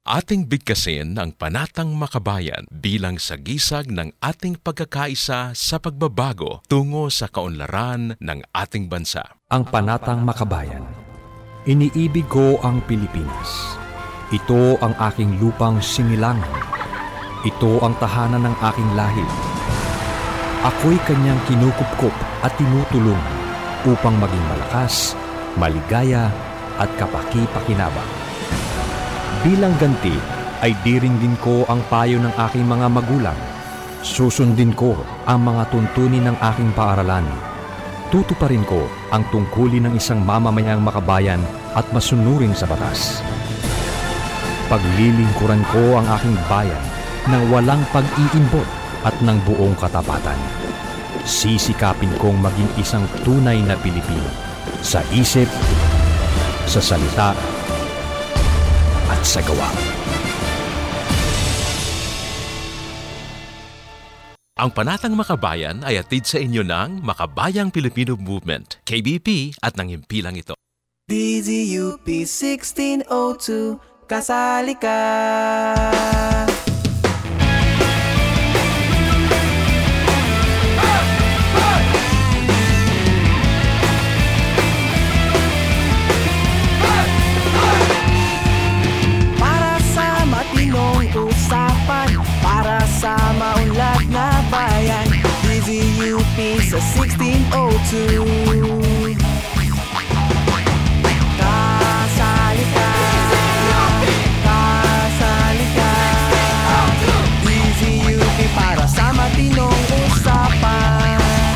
Ating bigkasin ang Panatang Makabayan bilang sagisag ng ating pagkakaisa sa pagbabago tungo sa kaunlaran ng ating bansa. Ang Panatang Makabayan. Iniibig ko ang Pilipinas. Ito ang aking lupang sinilangan. Ito ang tahanan ng aking lahi. Ako'y kanyang kinukupkup at tinutulong upang maging malakas, maligaya at kapaki-pakinabang. Bilang ganti ay diringdin ko ang payo ng aking mga magulang. Susundin ko ang mga tuntunin ng aking paaralan. Tutuparin ko ang tungkulin ng isang mamamayang makabayan at masunurin sa batas. Paglilingkuran ko ang aking bayan ng walang pag-iimbot at ng buong katapatan. Sisikapin kong maging isang tunay na Pilipino sa isip, sa salita, at sa gawa. Ang Panatang Makabayan ay hatid sa inyo ng Makabayang Pilipino Movement, KBP at ng himpilang ito. DZUP 1602, kasali ka! Para sa maunlad na bayan, DZUP sa 1602. Kasali ka, kasali ka. DZUP para sa matinong usapan.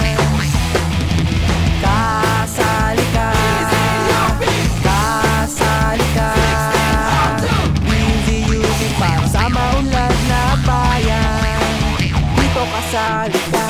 Kasali ka, kasali ka. DZUP para sa maunlad na bayan, dito kasali ka.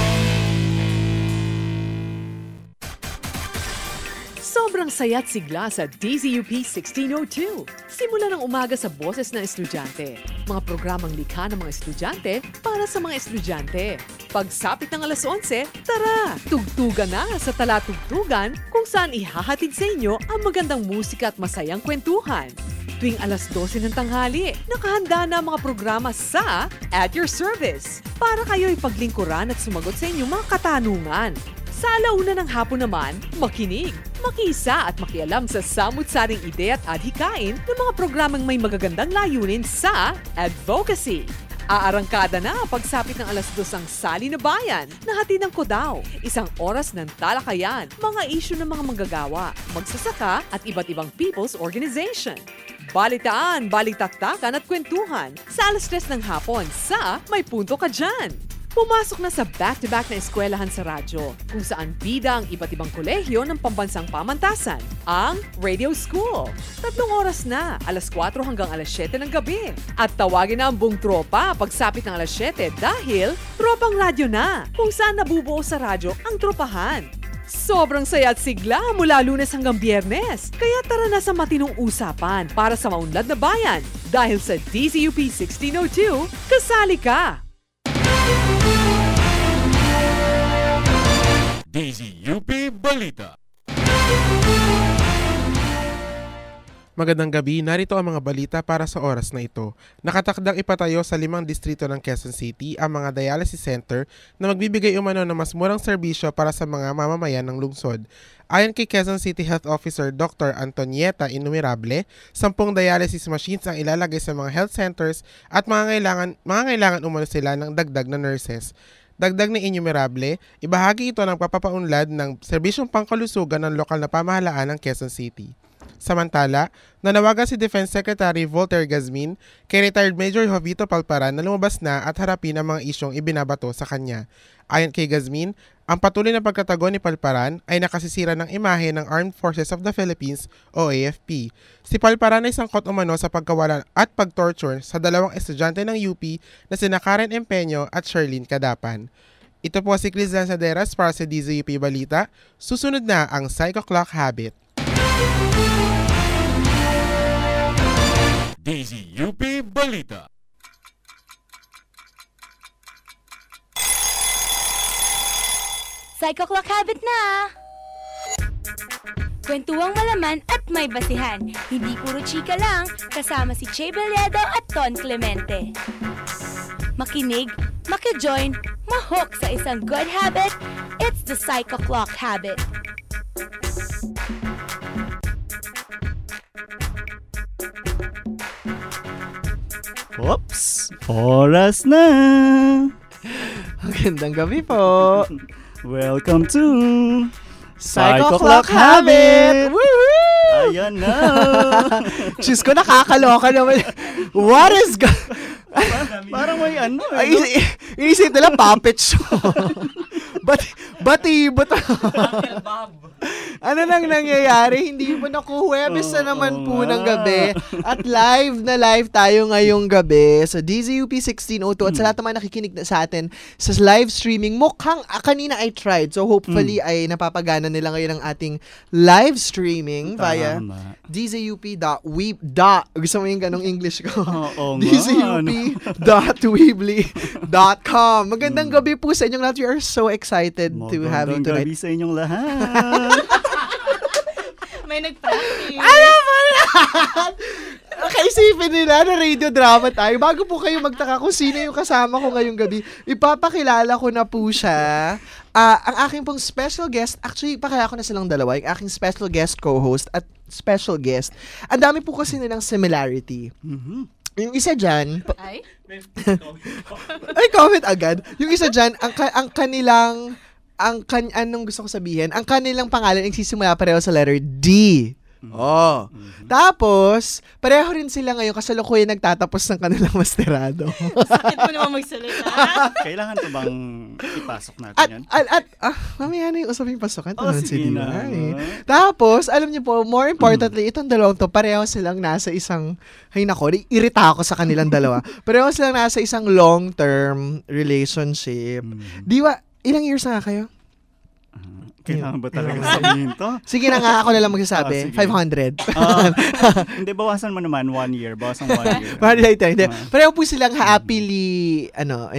Sobrang saya't sigla sa DZUP 1602. Simula ng umaga sa boses ng estudyante. Mga programang likha ng mga estudyante para sa mga estudyante. Pagsapit ng alas 11, tara! Tugtugan na sa Talatugtugan kung saan ihahatid sa inyo ang magandang musika at masayang kwentuhan. Tuwing alas 12 ng tanghali, nakahanda na ang mga programa sa At Your Service para kayo'y paglingkuran at sumagot sa inyong mga katanungan. Sa alauna ng hapon naman, makinig, makisa at makialam sa samut-saring ideya at adhikain ng mga programang may magagandang layunin sa advocacy. Aarangkada na pagsapit ng alas 2 ang Sali na Bayan na hatid ng Kodao. Isang oras ng talakayan, mga isyu ng mga manggagawa, magsasaka at iba't ibang people's organization. Balitaan, balitaktakan at kwentuhan sa alas 3 ng hapon sa May Punto Ka Dyan. Pumasok na sa back-to-back na eskwelahan sa radyo, kung saan bida ang iba't ibang kolehyo ng pambansang pamantasan, ang Radio School. 3 oras na, alas 4 hanggang alas 7 ng gabi. At tawagin na ang buong tropa pagsapit ng alas 7 dahil Tropang Radyo na, kung saan nabubuo sa radyo ang tropahan. Sobrang saya at sigla mula Lunes hanggang Biyernes. Kaya tara na sa matinong usapan para sa maunlad na bayan. Dahil sa DZUP 1602, kasali ka! DZUP Balita. Magandang gabi, narito ang mga balita para sa oras na ito. Nakatakdang ipatayo sa 5 distrito ng Quezon City ang mga dialysis center na magbibigay umano ng mas murang serbisyo para sa mga mamamayan ng lungsod. Ayon kay Quezon City Health Officer Dr. Antonieta Innumerable, 10 dialysis machines ang ilalagay sa mga health centers at mga kailangan umano sila ng dagdag na nurses. Dagdag ni Innumerable, ibahagi ito ng papapaunlad ng serbisyong pangkalusugan ng lokal na pamahalaan ng Quezon City. Samantala, nanawagan si Defense Secretary Voltaire Gazmin kay retired Major Jovito Palparan na lumabas na at harapin ang mga isyong ibinabato sa kanya. Ayon kay Gazmin, ang patuloy na pagtatago ni Palparan ay nakasisira ng imahe ng Armed Forces of the Philippines o AFP. Si Palparan ay sangkot umano sa pagkawalan at pagtorture sa 2 estudyante ng UP na sina Karen Empeño at Sherlyn Cadapan. Ito po si Chris Lanzaderas para sa DZUP Balita. Susunod na ang Psycho Clock Habit. DZUP Balita. Psycho Clock Habit na! Kwentuang malaman at may basihan. Hindi puro chika lang, kasama si Che Belledo at Ton Clemente. Makinig, makijoin, mahook sa isang good habit. It's the Psycho Clock Habit. Oops! Oras na! Magandang gabi po. Welcome to Psycho Clock Habit! Woohoo! Ayan na! Diyos ko, nakakaloka naman. What is Parang may ano. Inisip nila puppet show. Batibot. Ano nang nangyayari? Hindi po Huwebes na naman po ng gabi. At live tayo ngayong gabi sa DZUP 1602. At sa lahat naman nakikinig na sa atin sa live streaming, mukhang kanina I tried. So hopefully ay napapagana nila ngayon ang ating live streaming via dzup.weeb. Gusto mo yung ganong English ko? dzup.weebly.com. Magandang gabi po sa inyong lahat. We are so excited to have you tonight. Magandang gabi sa inyong lahat. May nag-practice. Alam mo na! Kaisipin nila na radio drama tayo. Bago po kayo magtaka kung sino yung kasama ko ngayong gabi, ipapakilala ko na po siya. Ang aking pong special guest, actually, pakilala ko na silang dalawa. Yung aking special guest co-host at special guest. Ang dami po kasi nilang similarity. Yung isa dyan... Ay, comment agad. Yung isa dyan, ang kanilang... anong gusto ko sabihin? Ang kanilang pangalan nagsisimula pareho sa letter D. Tapos, pareho rin sila ngayon kasalukuyan nagtatapos ng kanilang masterado. Sakit mo naman magsalita. Kailangan to bang ipasok natin yan? Mamaya na yung usaping pasokan. Sige na. Tapos, alam niyo po, more importantly, itong dalawang to, pareho silang nasa isang, irita ako sa kanilang dalawa. Pareho silang nasa isang long-term relationship. Diwa, ilang years na kayo? Kailangan ba talaga sabihin to? Sige na nga, ako na lang magsasabi. 500. Hindi, bawasan mo naman 1 year. Bawasan 1 year. Pareho po silang happy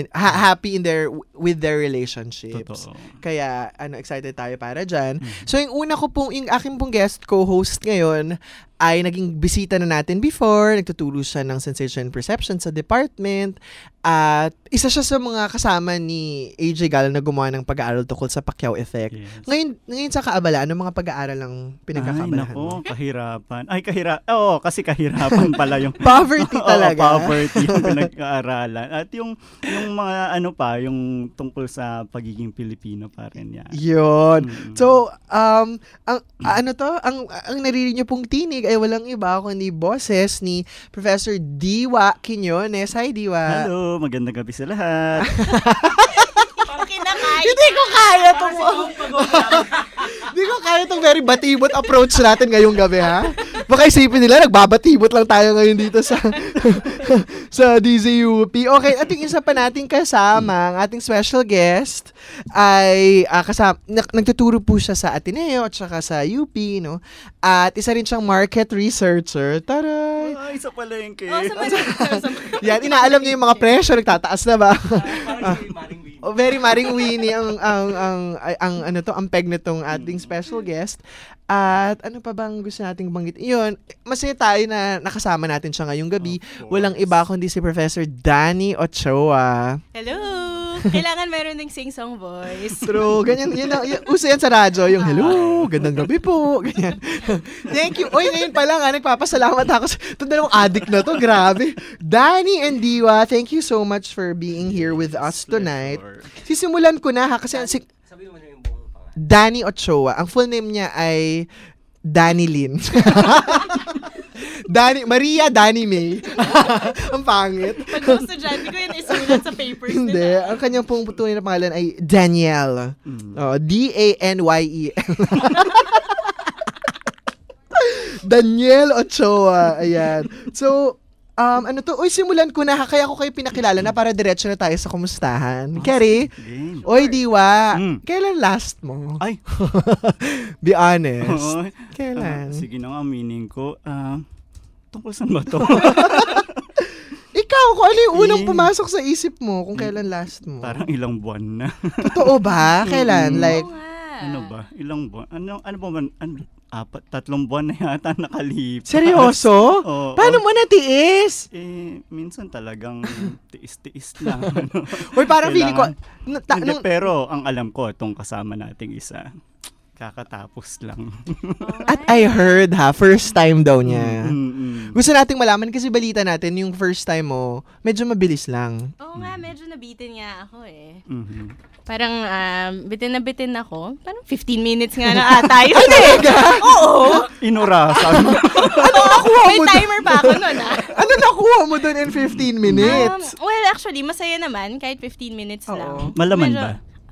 with their relationships. Totoo. Kaya, excited tayo para dyan. So, yung aking pong guest co-host ngayon, ay naging bisita na natin before. Nagtuturo siya ng Sensation and Perception sa department. At isa siya sa mga kasama ni AJ Gal na gumawa ng pag-aaral tungkol sa Pacquiao Effect. Yes. Ngayon sa kaabala, anong mga pag-aaral ang pinagkakabalahan mo? Kahirapan. Oo, kasi kahirapan pala yung... Poverty talaga. Poverty yung pinag-aaralan. At yung mga yung tungkol sa pagiging Pilipino pa rin yan. Yun. So, ang naririnig niyo pong tinig ay walang iba kundi boses ni Professor Diwa Quiñones. Hi, Diwa. Hello, magandang gabi sa lahat. Hindi ko kaya itong very batibot approach natin ngayong gabi, ha? Baka isipin nila, nagbabatibot lang tayo ngayon dito sa DZUP. Okay, at yung isa pa nating kasama, ang ating special guest, ay nagtuturo po siya sa Ateneo at saka sa UP, no? At isa rin siyang market researcher. Taray! Isa pala yung kay. Yan, inaalam niya yung mga presyo, nagtataas na ba? Very Maring Winnie ang peg nitong ating special guest. At ano pa bang gusto nating banggit? Iyon, masaya tayo na nakasama natin siya ngayong gabi. Walang iba kundi si Professor Danny Ochoa. Hello! Kailangan meron ng sing-song voice. True. Ganyan, uso yan sa radyo. Yung hello, gandang gabi po. Ganyan. Thank you. Oy, ngayon pa lang, nagpapasalamat ako. Ito dalawang addict na to. Grabe. Danny and Diwa, thank you so much for being here with us tonight. Sisimulan ko na ha, kasi sabi mo na yung buong pangalan. Danny Ochoa. Ang full name niya ay Danny Lynn. Maria Danny May. Ang pangit. Pag estudyante ko yun isulat sa papers nila. Hindi. Ang kanyang pong tunay na pangalan ay Danielle. D-A-N-Y-E-L. Danielle Ochoa. Ayan. So, simulan ko na. Kaya ako kayo pinakilala na para diretso na tayo sa kumustahan. Kerry? Oy, Diwa. Kailan last mo? Ay. Be honest. Kailan? Sige na nga, meaning ko. Tungkol saan ba to? Ikaw, kung ano yung unang pumasok sa isip mo kung kailan last mo? Parang ilang buwan na. Totoo ba? Kailan? Like, ano ba? Ilang buwan? Ano ba man? 3 buwan na yata nakalipas. Seryoso? Oo. Paano mo natiis? Minsan talagang tiis-tiis lang. Uy, parang feeling ko, Hindi, pero ang alam ko, itong kasama nating isa, kakatapos lang. At I heard first time daw niya. Mm-mm. Gusto nating malaman kasi balita natin, yung first time mo, medyo mabilis lang. Oo nga, medyo nabitin nga ako eh. Mhm. Parang bitin ako. Parang 15 minutes nga na ata yun. Oo. Inurasan. May timer pa ako nun Ano nakuha mo doon in 15 minutes? Well, actually, masaya naman kahit 15 minutes lang. Malaman Medyo- ba?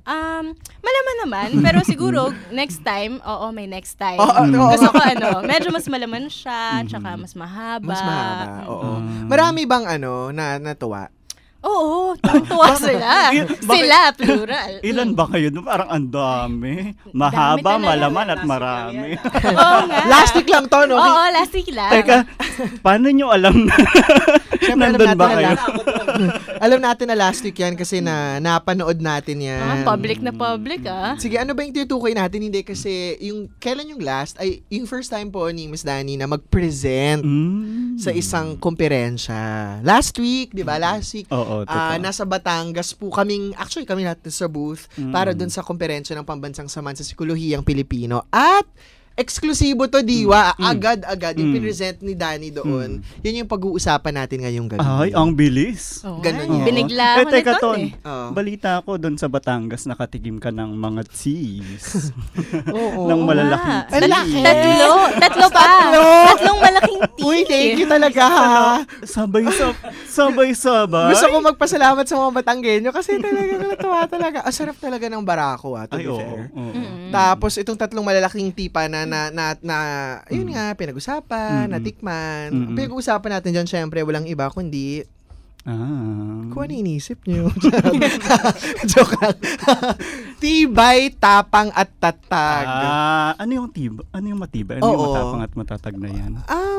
Malaman naman, pero siguro next time, may next time. Oo. Gusto ko medyo mas malaman siya, tsaka mas mahaba. Mas mahaba, oo. Marami bang natuwa? Oo, tuwa sila. Sila, plural. Ilan ba kayo? Parang ang dami. Mahaba, Dami talaga. malaman at marami. Oo nga. Last week lang to, no? Oo, last week lang. Teka, paano nyo alam na Siyempre, nandun ba kayo? Alam natin na last week yan kasi napanood natin yan. Public na public Sige, ano ba yung tinutukoy natin? Hindi kasi, kailan yung last, ay yung first time po ni Miss Dani na mag-present sa isang komperensya. Last week, di ba? Last week, Oo, totoo. nasa Batangas po kami lahat sa booth para dun sa komperensya ng Pambansang Samahan sa Psikolohiyang Pilipino. At eksklusibo to, Diwa. Agad-agad yung pinresent ni Dani doon. Yun yung pag-uusapan natin ngayong gabi. Ay, ang bilis. Ganun yan. Binigla ako teka, nito Ton. Oo. Balita ko doon sa Batangas, nakatikim ka ng mga cheese. Oo. ng malalaking Ang laki. Tatlo pa. Tatlong malaking tea. Uy, thank you talaga, ha? Sabay-sabay. Gusto ko magpasalamat sa mga Batanggenyo kasi talaga natuwa talaga. Ang sarap talaga ng barako, to Ay, be oo. fair. Oo. Tapos itong 3 malalaking tipa na yun nga, pinag-usapan, natikman. Pinag-usapan natin dyan, syempre, walang iba kundi kung ano inisip nyo. Joke lang. Tibay, tapang at tatag. Ano yung tiba? Ano yung matibay? Ano yung matapang at matatag na yan?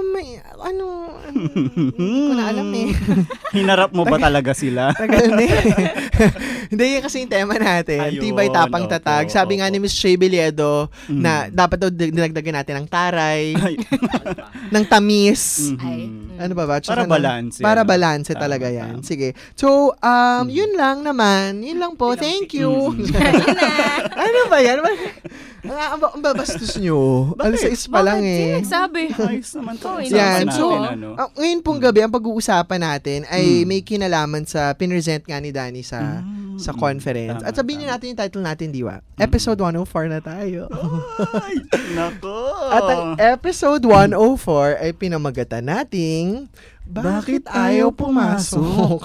Hindi ko na alam eh. Hinarap mo ba talaga sila? Tagal na eh. Hindi, yun kasi yung tema natin. Ayun, Tibay, tapang, tatag. Sabi nga ni Miss Shea Beliedo na dapat daw dinagdagan natin ng taray, ng tamis. Ano ba ba? Para balanse. Para balanse talaga yan. Sige. So, yun lang naman. Yun lang po. Thank you. Ano ba yan? Ang babastos nyo. Alas 6 pa lang eh. Nagsabi. Ayos naman to. Yan. So, Natin, ngayon pong gabi, ang pag-uusapan natin ay may kinalaman sa pinresent nga ni Dani sa conference. At sabihin niyo natin yung title natin, Diwa. Episode 104 na tayo. Ay, nako. At ang episode 104 ay pinamagatan nating Bakit Ayaw Pumasok?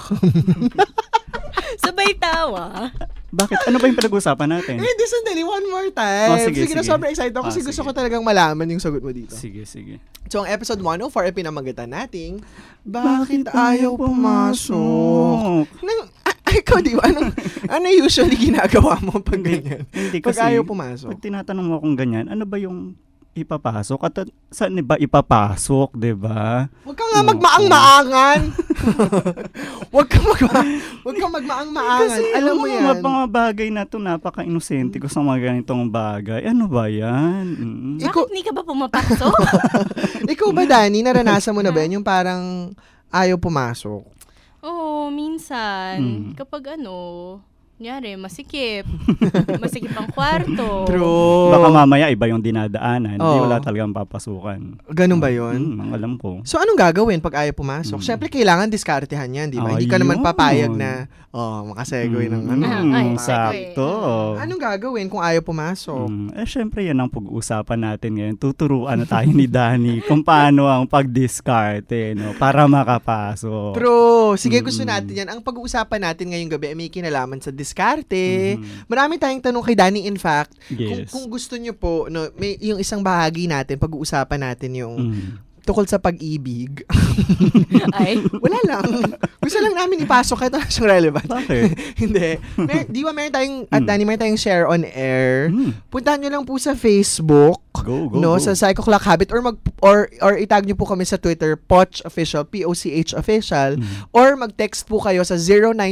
Sabay tawa. Bakit? Ano ba yung pinag-uusapan natin? Hindi, sandali. One more time. Sige. na sobrang excited ako kasi gusto ko talagang malaman yung sagot mo dito. Sige. So, ang episode 104 ay pinamagatan nating Bakit Ayaw Pumasok? Ikaw, di ba? Ano usually ginagawa mo pag ganyan? Hindi, Pag kasi ayaw pumasok. Pag tinatanong mo akong ganyan, ano ba yung ipapasok? At saan ba ipapasok, di ba? Huwag ka nga magmaang-maangan. Huwag ka magmaang-maangan. Kasi Alam mo yan. mga bagay na to napaka-inosente ko sa mga ganitong bagay. Ano ba yan? Bakit hindi ka ba pumapasok? Ikaw ba, Dani, naranasan mo na ba yan? Yung parang ayaw pumasok? Oo, minsan. Kapag kunyari, masikip ang kwarto. True. Baka mamaya iba yung dinadaanan. Hindi wala talagang papasukan. Ganun ba yun? Ang alam ko. So, anong gagawin pag ayaw pumasok? Siyempre, kailangan diskartehan yan, di ba? Hindi ka naman papayag na, makasegoy ng sakto. Anong gagawin kung ayaw pumasok? Siyempre, yan ang pag-uusapan natin ngayon. Tuturuan na tayo ni Dani kung paano ang pag-discarte, para makapasok. True. Sige, gusto natin yan. Ang pag-uusapan natin ngayong gabi ay may kinalaman sa diskarte. Marami tayong tanong kay Dani, in fact. Yes. Kung gusto nyo po, may yung isang bahagi natin, pag-uusapan natin yung tukol sa pag-ibig. Ay. Wala lang. Gusto lang namin ipasok ito na siyang relevant. Bakit? Hindi. Di ba meron tayong, at Danny, meron tayong share on air. Puntahan nyo lang po sa Facebook. Go. Sa Psycho Clock Habit or itag nyo po kami sa Twitter, Poch Official, POCH Official, or mag-text po kayo sa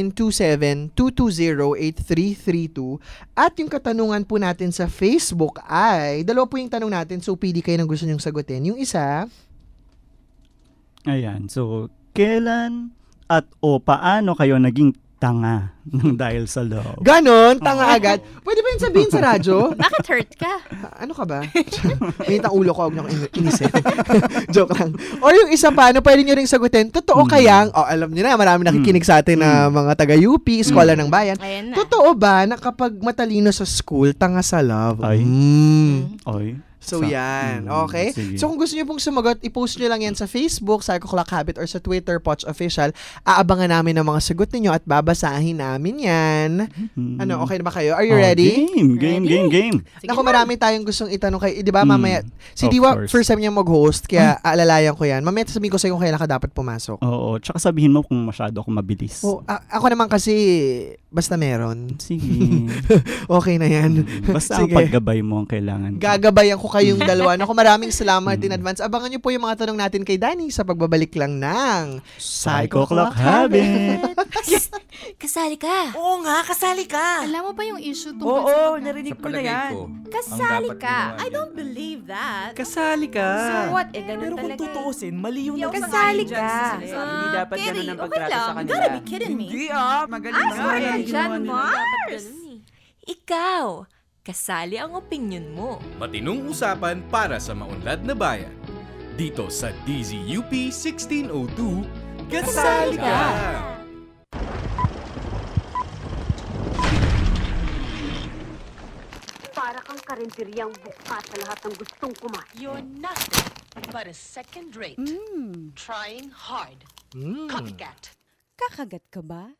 0927-220-8332. At yung katanungan po natin sa Facebook ay, dalawa po yung tanong natin, so pili kayo ng gusto nyong sagutin. Yung isa, Ayan, so kailan at paano kayo naging tanga ng dahil sa love? ganon, tanga agad. Pwede ba yun sabihin sa radyo? Bakit hurt ka? Ano ka ba? Minit ang ulo ko, huwag niyo akong inisin. Joke lang. Or yung isa pa, pwede nyo rin sagutin, totoo kayang, alam niyo na, marami nakikinig sa atin na mga taga-UP, Scholar ng Bayan. Ayan na. Totoo ba na kapag matalino sa school, tanga sa love? Ay. Oy. So yan, okay? Sige. So kung gusto niyo pong sumagot, i-post niyo lang yan sa Facebook, Psycho Clock Habit, or sa Twitter, Poch Official. Aabangan namin ang mga sagot niyo at babasahin namin yan. Ano, okay na ba kayo? Are you ready? Game. Naku, marami tayong gustong itanong kay, di ba mamaya, si Of Diwa, course. first time niya mag-host, kaya aalalayan ko yan. Mamaya sabihin ko sa'yo kung kailan ka dapat pumasok. Oo, tsaka sabihin mo kung masyado ako mabilis. Ako naman kasi, basta meron. Sige. Okay na yan. Basta ang Sige. paggabay mo ang kailangan. Gagabayan ko kayong dalawa. Naku, maraming salamat in advance. Abangan niyo po yung mga tanong natin kay Danny sa pagbabalik lang ng Psycho Clock Habit. Kasali ka. Oo nga, kasali ka. Alam mo ba yung issue tungkol sa Oo, narinig ko na yan. Kasali ka. I don't believe that. Kasali ka. So what? Ganun Pero kung talaga. tutuusin, mali yung Kasali ka. Hindi dapat ganun ang okay pagtrato lang. sa You kanila. gotta be kidding me. Hindi magaling nga. Sorry ka dyan, Mars. Ikaw, kasali ang opinion mo. Matinong usapan para sa maunlad na bayan. Dito sa DZUP 1602, kasali ka! Para kang karinderyang bukas sa lahat ng gustong kumain. You're nothing but a second rate. Trying hard. Copycat. Kakagat ka ba?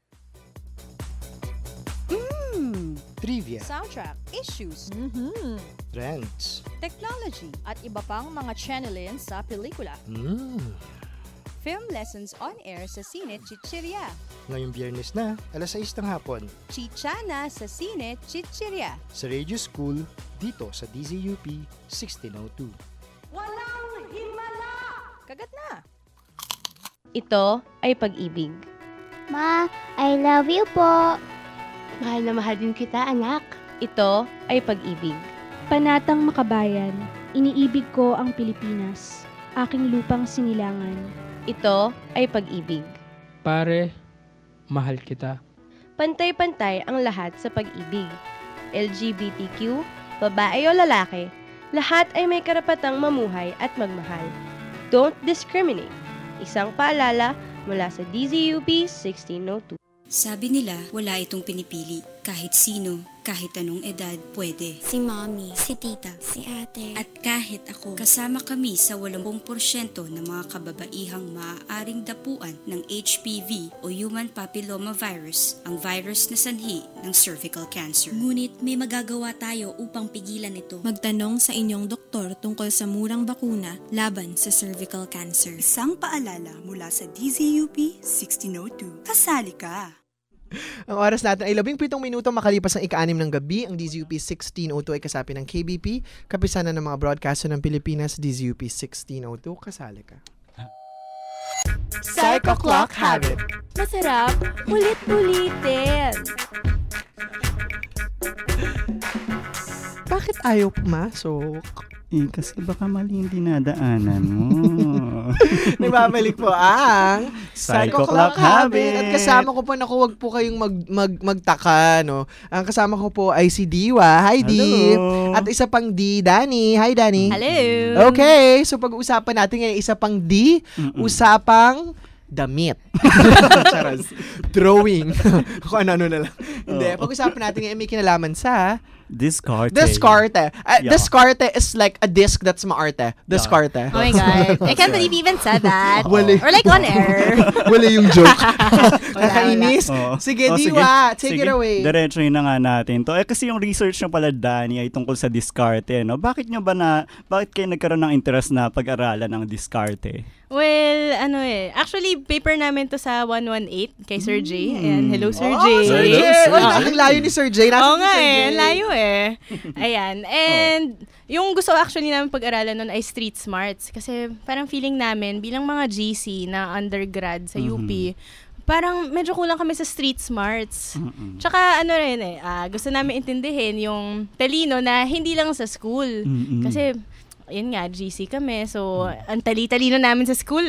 Trivia, Soundtrack, issues, trends, technology, at iba pang mga channelin sa pelikula. Film lessons on air sa Sine Chichiria. Ngayong Biyernes na, alas 6 ng hapon, Chichana sa Sine Chichiria. sa Radio School, dito sa DZUP 1602. Walang himala! Kagat na! Ito ay pag-ibig. Ma, I love you po. Mahal na mahal din kita, anak. Ito ay pag-ibig. Panatang Makabayan, iniibig ko ang Pilipinas, aking lupang sinilangan. Ito ay pag-ibig. Pare, mahal kita. Pantay-pantay ang lahat sa pag-ibig. LGBTQ, babae o lalaki, lahat ay may karapatang mamuhay at magmahal. Don't discriminate. Isang paalala mula sa DZUP 1602. Sabi nila, wala itong pinipili. Kahit sino, kahit anong edad, pwede. Si mommy, si tita, si ate. At kahit ako, kasama kami sa 80% ng mga kababaihang maaaring dapuan ng HPV o Human Papilloma Virus, ang virus na sanhi ng cervical cancer. Ngunit may magagawa tayo upang pigilan ito. Magtanong sa inyong doktor tungkol sa murang bakuna laban sa cervical cancer. Isang paalala mula sa DZUP 1602. Kasali ka! Ang oras natin ay 17 minuto makalipas ang ika-6 ng gabi. Ang DZUP 1602 ay kasapi ng KBP, kapisanan ng mga broadcaster ng Pilipinas. DZUP 1602, kasali ka. Psycho Clock Habit. Masarap, ulit-ulitin. Bakit ayaw pumasok? Kasi baka mali yung dinadaanan mo. Nagbabalik po ang Psycho Clock Habit. At kasama ko po, naku, wag po kayong magtaka, no? Ang kasama ko po ay si Diwa. Hi, Di. Hello. At isa pang D, Danny. Hi, Danny. Hello. Okay, so pag-uusapan natin ngayon, isa pang D, usapang damit. Charas. Drawing. Kung ano na lang. Hindi, pag-usapan natin ngayon, may kinalaman sa Discarte. Discarte. Yeah. Discarte is like a disc that's maarte. Discarte. Oh my God. I can't believe you even said that. Wala. Or like on air. Wala yung joke. Nakainis. Sige, Diwa. Take it away. Diretso na nga natin to. Kasi yung research nyo pala, Dani, ay tungkol sa Discarte. No? Bakit kayo nagkaroon ng interest na pag-aralan ng Discarte? Well, actually, paper namin to sa 118 kay Sir J. Ayan, hello Sir J. Sir J. Ang layo ni Sir J. Oo nga ang layo Ayan, and yung gusto actually namin pag-aralan nun ay street smarts. Kasi parang feeling namin, bilang mga GC na undergrad sa UP, parang medyo kulang kami sa street smarts. Tsaka gusto namin intindihin yung talino na hindi lang sa school. Kasi yun nga, GC kami. So, ang tali-talino namin sa school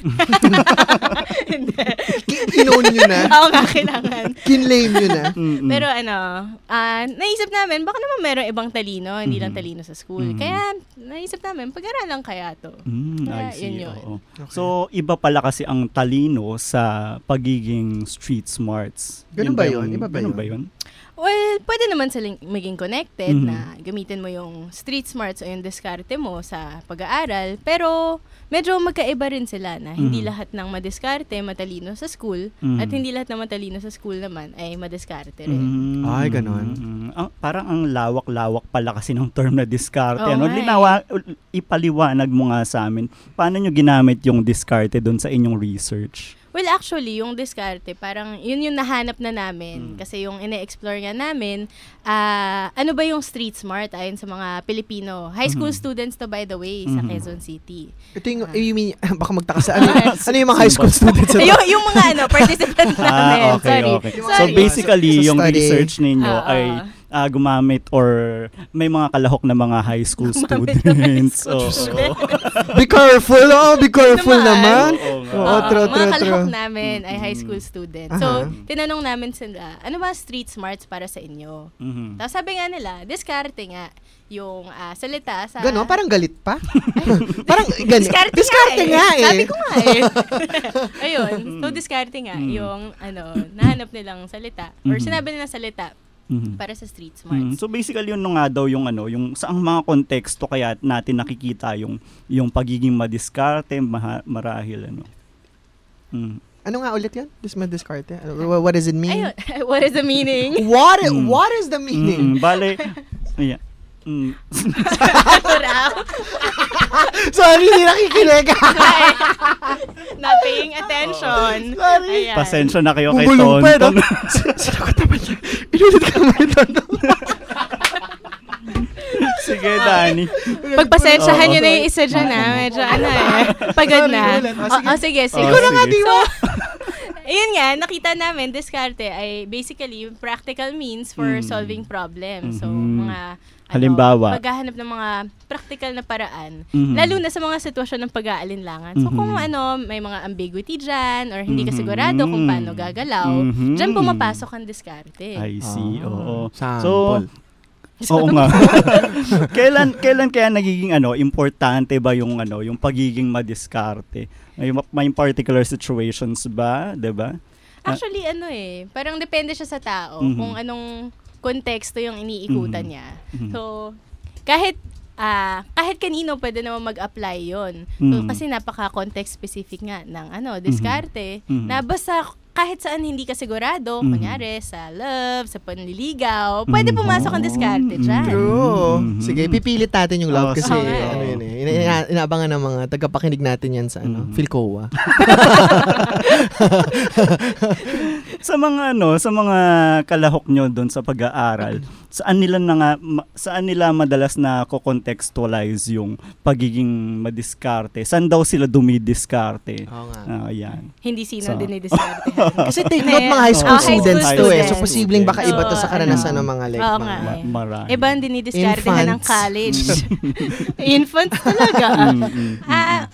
Kinoon nyo na? Oo nga, kailangan. Kinlame nyo na? Pero naisip namin, baka naman merong ibang talino, hindi lang talino sa school. Kaya, naisip namin, pag-aralan kaya to. I see. Yun. Okay. So, iba pala kasi ang talino sa pagiging street smarts. Ganun ba yun? Iba ba yun? Well, pwede naman silang maging connected na gamitin mo yung street smarts o yung diskarte mo sa pag-aaral. Pero medyo magkaiba rin sila na hindi lahat ng madiskarte matalino sa school at hindi lahat ng matalino sa school naman ay madiskarte rin. Ay, ganon. Parang ang lawak-lawak pala kasi ng term na diskarte. Oh, Ipaliwanag mo nga sa amin. Paano nyo ginamit yung diskarte doon sa inyong research? Well, actually, yung diskarte, parang yun yung nahanap na namin. Kasi yung ine-explore nga namin, ano ba yung street smart ayon sa mga Pilipino? High school students to, by the way, sa Quezon City. Ito yung, you mean, baka magtaka sa ano yung mga high school students? yung mga participant namin. Okay. So basically, yung research ninyo ay gumamit or may mga kalahok na mga high school students. Be careful naman. Mga kalahok namin ay high school students. So, tinanong namin sila, ano ba street smarts para sa inyo? Tapos sabi nga nila, diskarte nga yung salita sa... Gano'n? Parang galit pa? Parang ganyan. Diskarte nga Sabi ko nga Ayun. So, diskarte nga yung nahanap nilang salita or sinabi nilang salita para sa street smarts. So basically yun nga daw yung yung saang mga konteksto kaya natin nakikita yung pagiging madiskarte marahil Ano nga ulit yan? Madiskarte? What does it mean? Ayun. What is the meaning? What is the meaning? Bale, yeah. Sorry, hindi nakikinig. Not paying attention. Sorry. Pasensya na kayo kay Tonton. Sinagot naman niya. Inulit ka naman, Tonton. Sige, Dani. Pagpasensyahan nyo na yung isa dyan, medyo pagod na. Sige. Ikaw na nga, Diwa. Ayun nga, nakita namin, diskarte ay basically practical means for solving problems. So, mga halimbawa, paghahanap ng mga practical na paraan, lalo na sa mga sitwasyon ng pag-aalinlangan. So, kung may mga ambiguity dyan or hindi ka sigurado kung paano gagalaw, dyan pumapasok ang diskarte. I see, oo. Sample. Oo nga. Kailan kaya nagiging importante ba yung pagiging madiskarte? May particular situations ba, 'di ba? Actually parang depende siya sa tao kung anong konteksto yung iniikutan niya. So kahit kanino pwede naman mag-apply 'yon. So, kasi napaka-context specific nga ng diskarte na basta kahit saan hindi ka sigurado, kunyari sa love, sa panliligaw, pwede pumasok ang diskarte dyan. True. Sige, pipilit natin yung love kasi inaabangan ng mga tagapakinig natin yan sa Philcoa. Sa mga kalahok nyo doon sa pag-aaral, saan nila madalas na ko-contextualize yung pagiging madiskarte? Saan daw sila dumidiskarte? Oo nga. Yan. Hindi sino dinidiskarte. Kasi take note mga high school students to So posibleng baka iba to sa karanasan ng mga marami. Iba ang dinidiskartehan ng college. Infants talaga.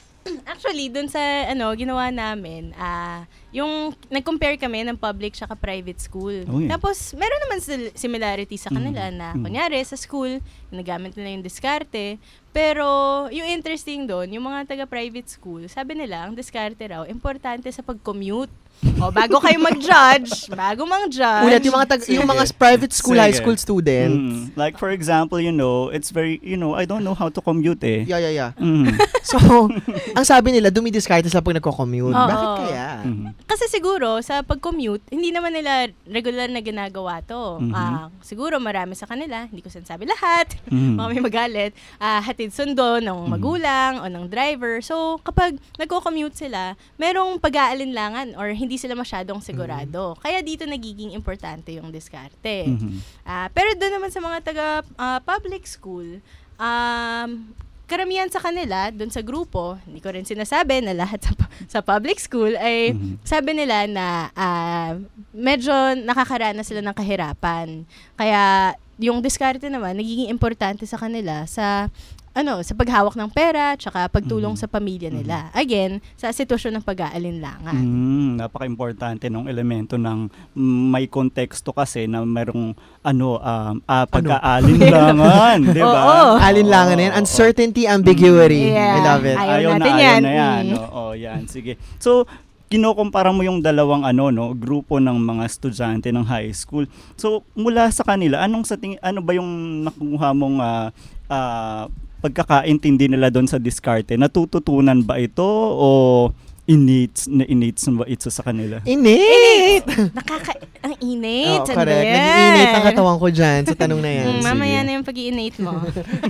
Actually, dun sa ginawa namin, yung nag-compare kami ng public tsaka private school. Oh, yeah. Tapos, meron naman similarity sa kanila na, kunyari, sa school, nagamit nila yung diskarte. Pero, yung interesting doon, yung mga taga-private school, sabi nila, ang diskarte raw, importante sa pag-commute. O, bago kayo mag-judge, Ulit, yung mga private school, high school students. Like, for example, it's very, I don't know how to commute eh. Yeah. So, ang sabi nila, dumidiskarte sila pag nagko-commute. Bakit kaya? Kasi siguro, sa pag-commute, hindi naman nila regular na ginagawa to. Siguro, marami sa kanila, hindi ko sinasabi lahat, mga may magalit, hatid sundo ng magulang o ng driver. So, kapag nagko-commute sila, merong pag-aalinlangan or hindi sila masyadong sigurado. Kaya dito nagiging importante yung diskarte. Pero doon naman sa mga taga-public school, karamihan sa kanila, doon sa grupo, hindi ko rin sinasabi na lahat sa public school, ay sabi nila na medyo nakakaranas sila ng kahirapan. Kaya yung diskarte naman, nagiging importante sa kanila sa paghawak ng pera, tsaka pagtulong sa pamilya nila. Again, sa sitwasyon ng pag-aalinlangan. Napaka-importante ng elemento ng may konteksto kasi na merong pag-aalinlangan, di ba? Alinlangan na yan. Uncertainty, ambiguity. Yeah. I love it. Ayaw natin yan. Yan. Sige. So, kinukumpara mo yung dalawang grupo ng mga estudyante ng high school. So, mula sa kanila, ano ba yung nakuha mong pagkakaintindi nila doon sa diskarte? Natututunan ba ito o innate ba ito sa kanila? Innate! Ang innate. Oh, correct. Nag-i-innate ang katawan ko dyan sa tanong na yan. Mamaya na yung pag-i-innate mo.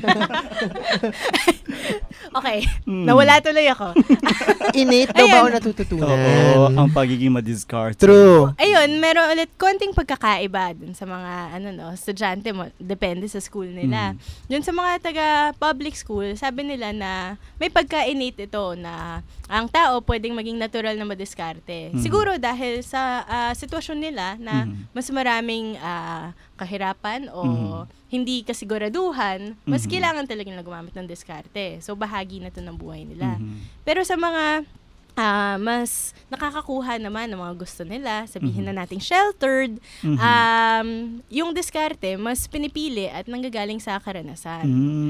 Okay. Nawala tuloy ako. Innate daw ba o natututunan? Oo, ang pagiging madiskarte. True. Ayun, meron ulit konting pagkakaiba dun sa mga estudyante mo. Depende sa school nila. Dun sa mga taga-public school, sabi nila na may pagka-innate ito na ang tao pwedeng maging natural na madiskarte. Siguro dahil sa sitwasyon nila na mas maraming kahirapan o hindi kasiguraduhan, mas kailangan talaga na gumamit ng diskarte. So, bahagi na ito ng buhay nila. Pero sa mga mas nakakakuha naman ng mga gusto nila, sabihin na nating sheltered, yung diskarte, mas pinipili at nanggagaling sa karanasan.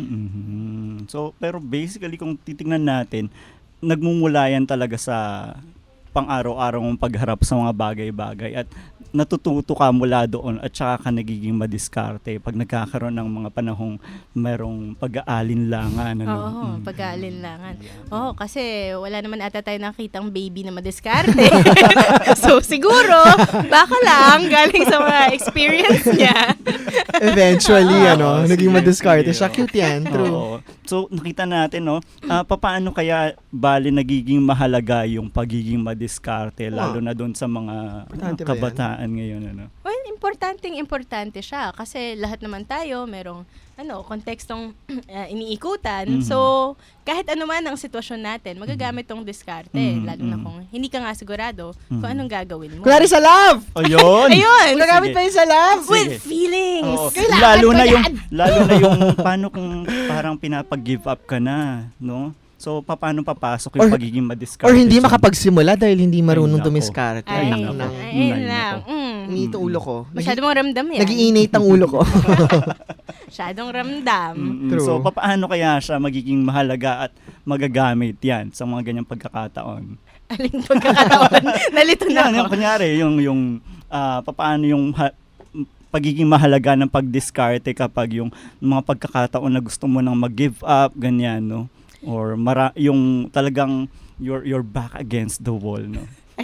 So, pero basically, kung titingnan natin, nagmumula yan talaga sa pang-araw-araw mong pagharap sa mga bagay-bagay at natututo ka mula doon at saka ka nagiging madiskarte pag nagkakaroon ng mga panahong merong pag-aalinlangan. Oo, pag-aalinlangan. Oo, kasi wala naman ata tayo nakitang baby na madiskarte. So, siguro, baka lang galing sa mga experience niya. Eventually, naging madiskarte siya. Cute yan, true. So, nakita natin, paano kaya bali nagiging mahalaga yung pagiging madiskarte, lalo na doon sa mga kabataan ngayon, Well, importante siya kasi lahat naman tayo merong kontekstong iniikutan. So, kahit anuman ang sitwasyon natin, magagamit tong diskarte, lalo na kung hindi ka nga sigurado kung anong gagawin mo. Klaro sa love! Ayun! Magagamit pa yun sa love! With feelings! Lalo na yung paano kung parang pinapag-give up ka na, no? So, paano papasok yung pagiging madiskarte? Or hindi makapagsimula dahil hindi marunong dumiskarte. Ayun lang. Inito ulo ko. Masyado mong ramdam yan. Nag-iinate ang ulo ko. Masyadong ramdam. So, paano kaya siya magiging mahalaga at magagamit yan sa mga ganyang pagkakataon? Aling pagkakataon? Nalito na ako. Kunyari, yung paano yung pagiging mahalaga ng pagdiskarte kapag yung mga pagkakataon na gusto mo nang mag-give up, ganyan, no? Or yung talagang you're back against the wall, no?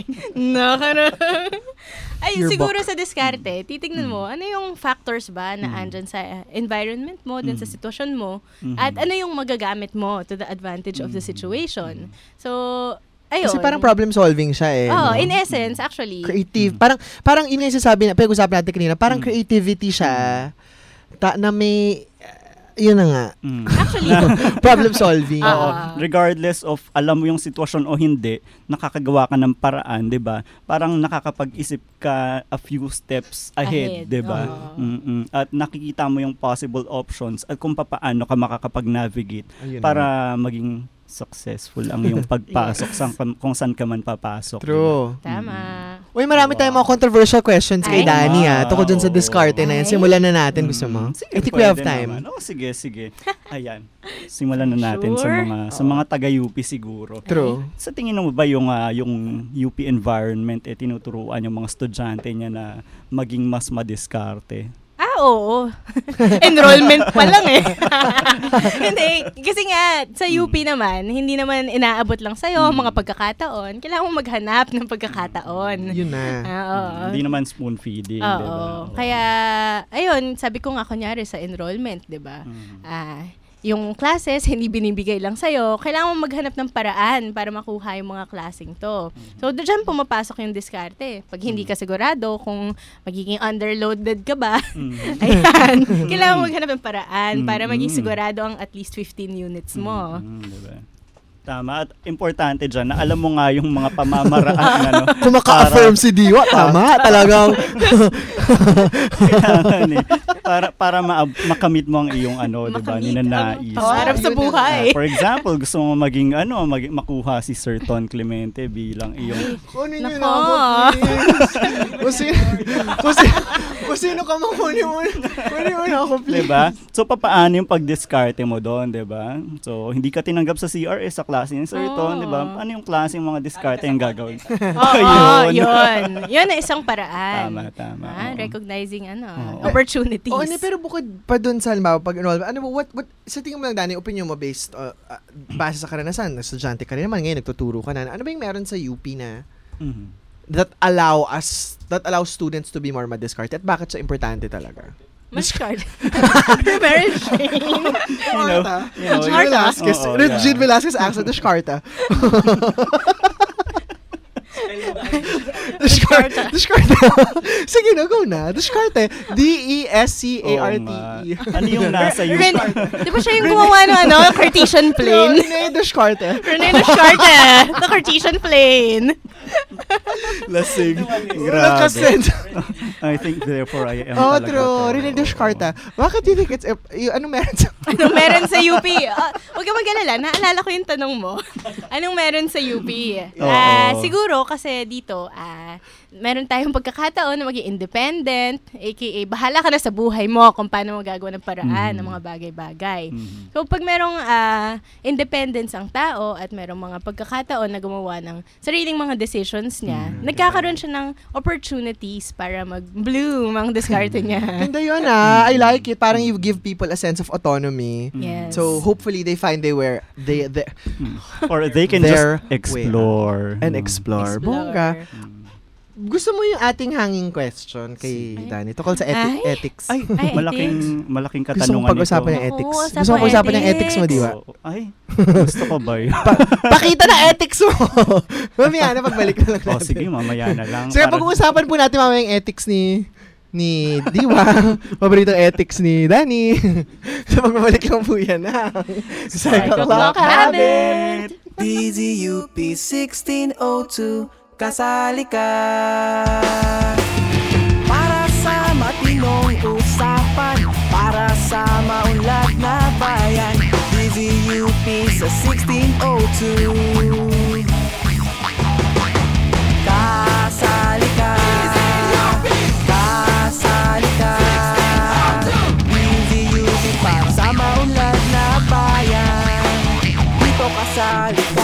Siguro sa diskarte, titignan mo, ano yung factors ba na andyan sa environment mo, din sa sitwasyon mo, at ano yung magagamit mo to the advantage of the situation. So, ayun. Kasi parang problem solving siya in essence, actually. Creative. Parang yun nga yung sasabi na, pag-usapan natin kanina, parang creativity siya na may yun na nga. Actually, problem solving. Regardless of alam mo yung sitwasyon o hindi, nakakagawa ka ng paraan, 'di ba? Parang nakakapag-isip ka a few steps ahead, 'di ba? At nakikita mo yung possible options at kung paano ka makakapag-navigate para maging successful ang iyong pagpasok kung saan ka man papasok. True. Tama. Uy, marami tayong mga controversial questions kay Danny tungkol dun sa diskarte na yan. Simulan na natin, gusto mo? I think we have time. Sige. Ayan. Simulan na natin sa mga taga-UP siguro. True. Sa tingin mo ba yung UP environment tinuturuan yung mga estudyante niya na maging mas madiskarte? Oo. Enrollment pa lang eh. Hindi. Kasi nga, sa UP naman, hindi naman inaabot lang sa'yo mga pagkakataon. Kailangan mo maghanap ng pagkakataon. Yun na. Hindi naman spoon feeding. Oo. Diba? Kaya, ayun, sabi ko nga kunyari sa enrollment, diba? Yung classes, hindi binibigay lang sa'yo. Kailangan mo maghanap ng paraan para makuha yung mga klaseng to. So, dyan pumapasok yung diskarte. Pag hindi ka sigurado kung magiging underloaded ka ba, ayan, kailangan mo maghanap ng paraan para maging sigurado ang at least 15 units mo. Diba? Tama. At importante dyan na alam mo nga yung mga pamamaraan. Kung maka-affirm si Diwa, tama. Talagang. Kailangan para makamit mo ang iyong diba, ninanais. Harap sa buhay. For example, gusto mo maging makuha si Sir Ton Clemente bilang iyong... Kunin nyo na ako, please. Kung sino ka kunin mo na ako, please. Diba? So, papaano yung pag-discarte mo doon, diba? So, hindi ka tinanggap sa CRS, sa klase ni Sir Ton, diba? Ano yung klaseng mga discarte yung gagawin? Yun. Yun na isang paraan. Tama. Recognizing opportunities. Pero bukod pa dun sa halimbawa pag-enroll, what sa tingin mo lang, Danny, opinion mo based base sa karanasan, estudyante ka rin naman ngayon, nagtuturo ka na. Ano ba yung meron sa UP na that allows students to be more madiskarte? At bakit siya importante talaga? Discard. Mary Jane. Regine Velasquez acts as Descarta. Descartes. Sige na, go na. Descartes. D-E-S-C-A-R-T-E. Ano yung nasa iyo? Di ba siya yung gumawa ng Cartesian plane? René Descartes. The Cartesian plane. Lasing. Grabe. I think therefore I am talaga. True. René Descartes. Bakit do you think it's... Anong meron sa... Anong meron sa UP? Huwag ka mag-alala. Naalala ko yung tanong mo. Anong meron sa UP? Siguro kasi dito, meron tayong pagkakataon na maging independent, aka bahala ka na sa buhay mo kung paano magagawa ng paraan ng mga bagay-bagay. So, pag merong independence ang tao at merong mga pagkakataon na gumawa ng sariling mga decisions niya, nagkakaroon siya ng opportunities para mag-bloom ang diskarte niya. Ganda yun I like it. Parang you give people a sense of autonomy. Yes. So, hopefully, they find or they can just explore. And explore. Bongga. Gusto mo yung ating hanging question kay Danny tungkol sa ethics? Ay, malaking katanungan gusto mong pag-usapan yung ethics. Gusto mong pag-usapan yung ethics mo, di ba? Gusto ko ba yun? Pakita na ethics mo! Mamaya na, pagbalik na lang natin. Sige, mamaya na lang. Sige, pag-uusapan po natin mamaya yung ethics ni Diwa. Paboritong ethics ni Danny. So, magbabalik lang po yan na. Cycle Clock Habit! DZUP 1602, kasali ka. Para sa matinong usapan, para sa maunlad na bayan, DZUP sa 1602. Kasali ka. Kasali ka. DZUP para sa maunlad na bayan, dito kasali ka.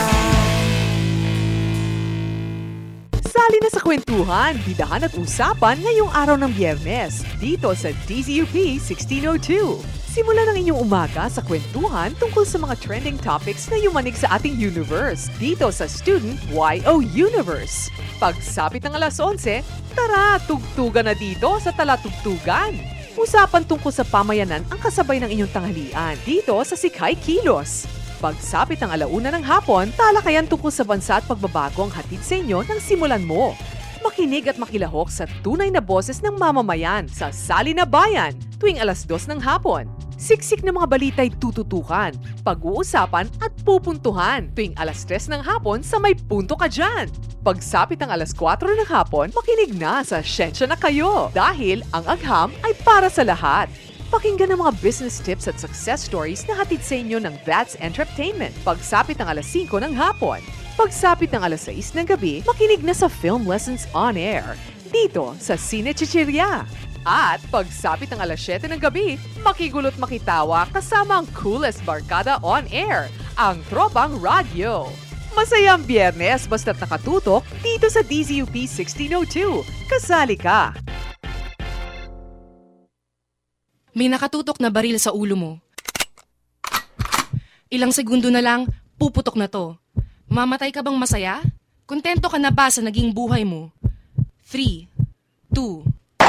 Sali na sa kwentuhan, bidahan at usapan ngayong araw ng Biyernes dito sa DZUP 1602. Simulan ang inyong umaga sa kwentuhan tungkol sa mga trending topics na yumanig sa ating universe dito sa Student YO Universe. Pagsapit ng alas 11, tara, tugtugan na dito sa Talatugtugan. Usapan tungkol sa pamayanan ang kasabay ng inyong tanghalian dito sa Sikay Kilos. Pagsapit ng alauna ng hapon, talakayan tungkol sa bansa at pagbabago ang hatid sa inyo ng simulan mo. Makinig at makilahok sa tunay na boses ng mamamayan sa Sali na Bayan tuwing alas 2 ng hapon. Siksik na mga balita'y tututukan, pag-uusapan at pupuntuhan tuwing alas 3 ng hapon sa May Punto Ka Dyan. Pagsapit ng alas 4 ng hapon, makinig na sa Siyensya na Kayo dahil ang agham ay para sa lahat. Pakinggan ang mga business tips at success stories na hatid sa inyo ng That's Entertainment. Pagsapit ng alas 5 ng hapon. Pagsapit ng alas 6 ng gabi, makinig na sa Film Lessons on Air. Dito sa Cine Chichirya. At pagsapit ng alas 7 ng gabi, makigulot makitawa kasama ang coolest barkada on air, ang Tropang Radyo. Masayang Biyernes basta't nakatutok dito sa DZUP 1602. Kasali ka! May nakatutok na baril sa ulo mo. Ilang segundo na lang, puputok na to. Mamatay ka bang masaya? Kontento ka na ba sa naging buhay mo? 3, 2,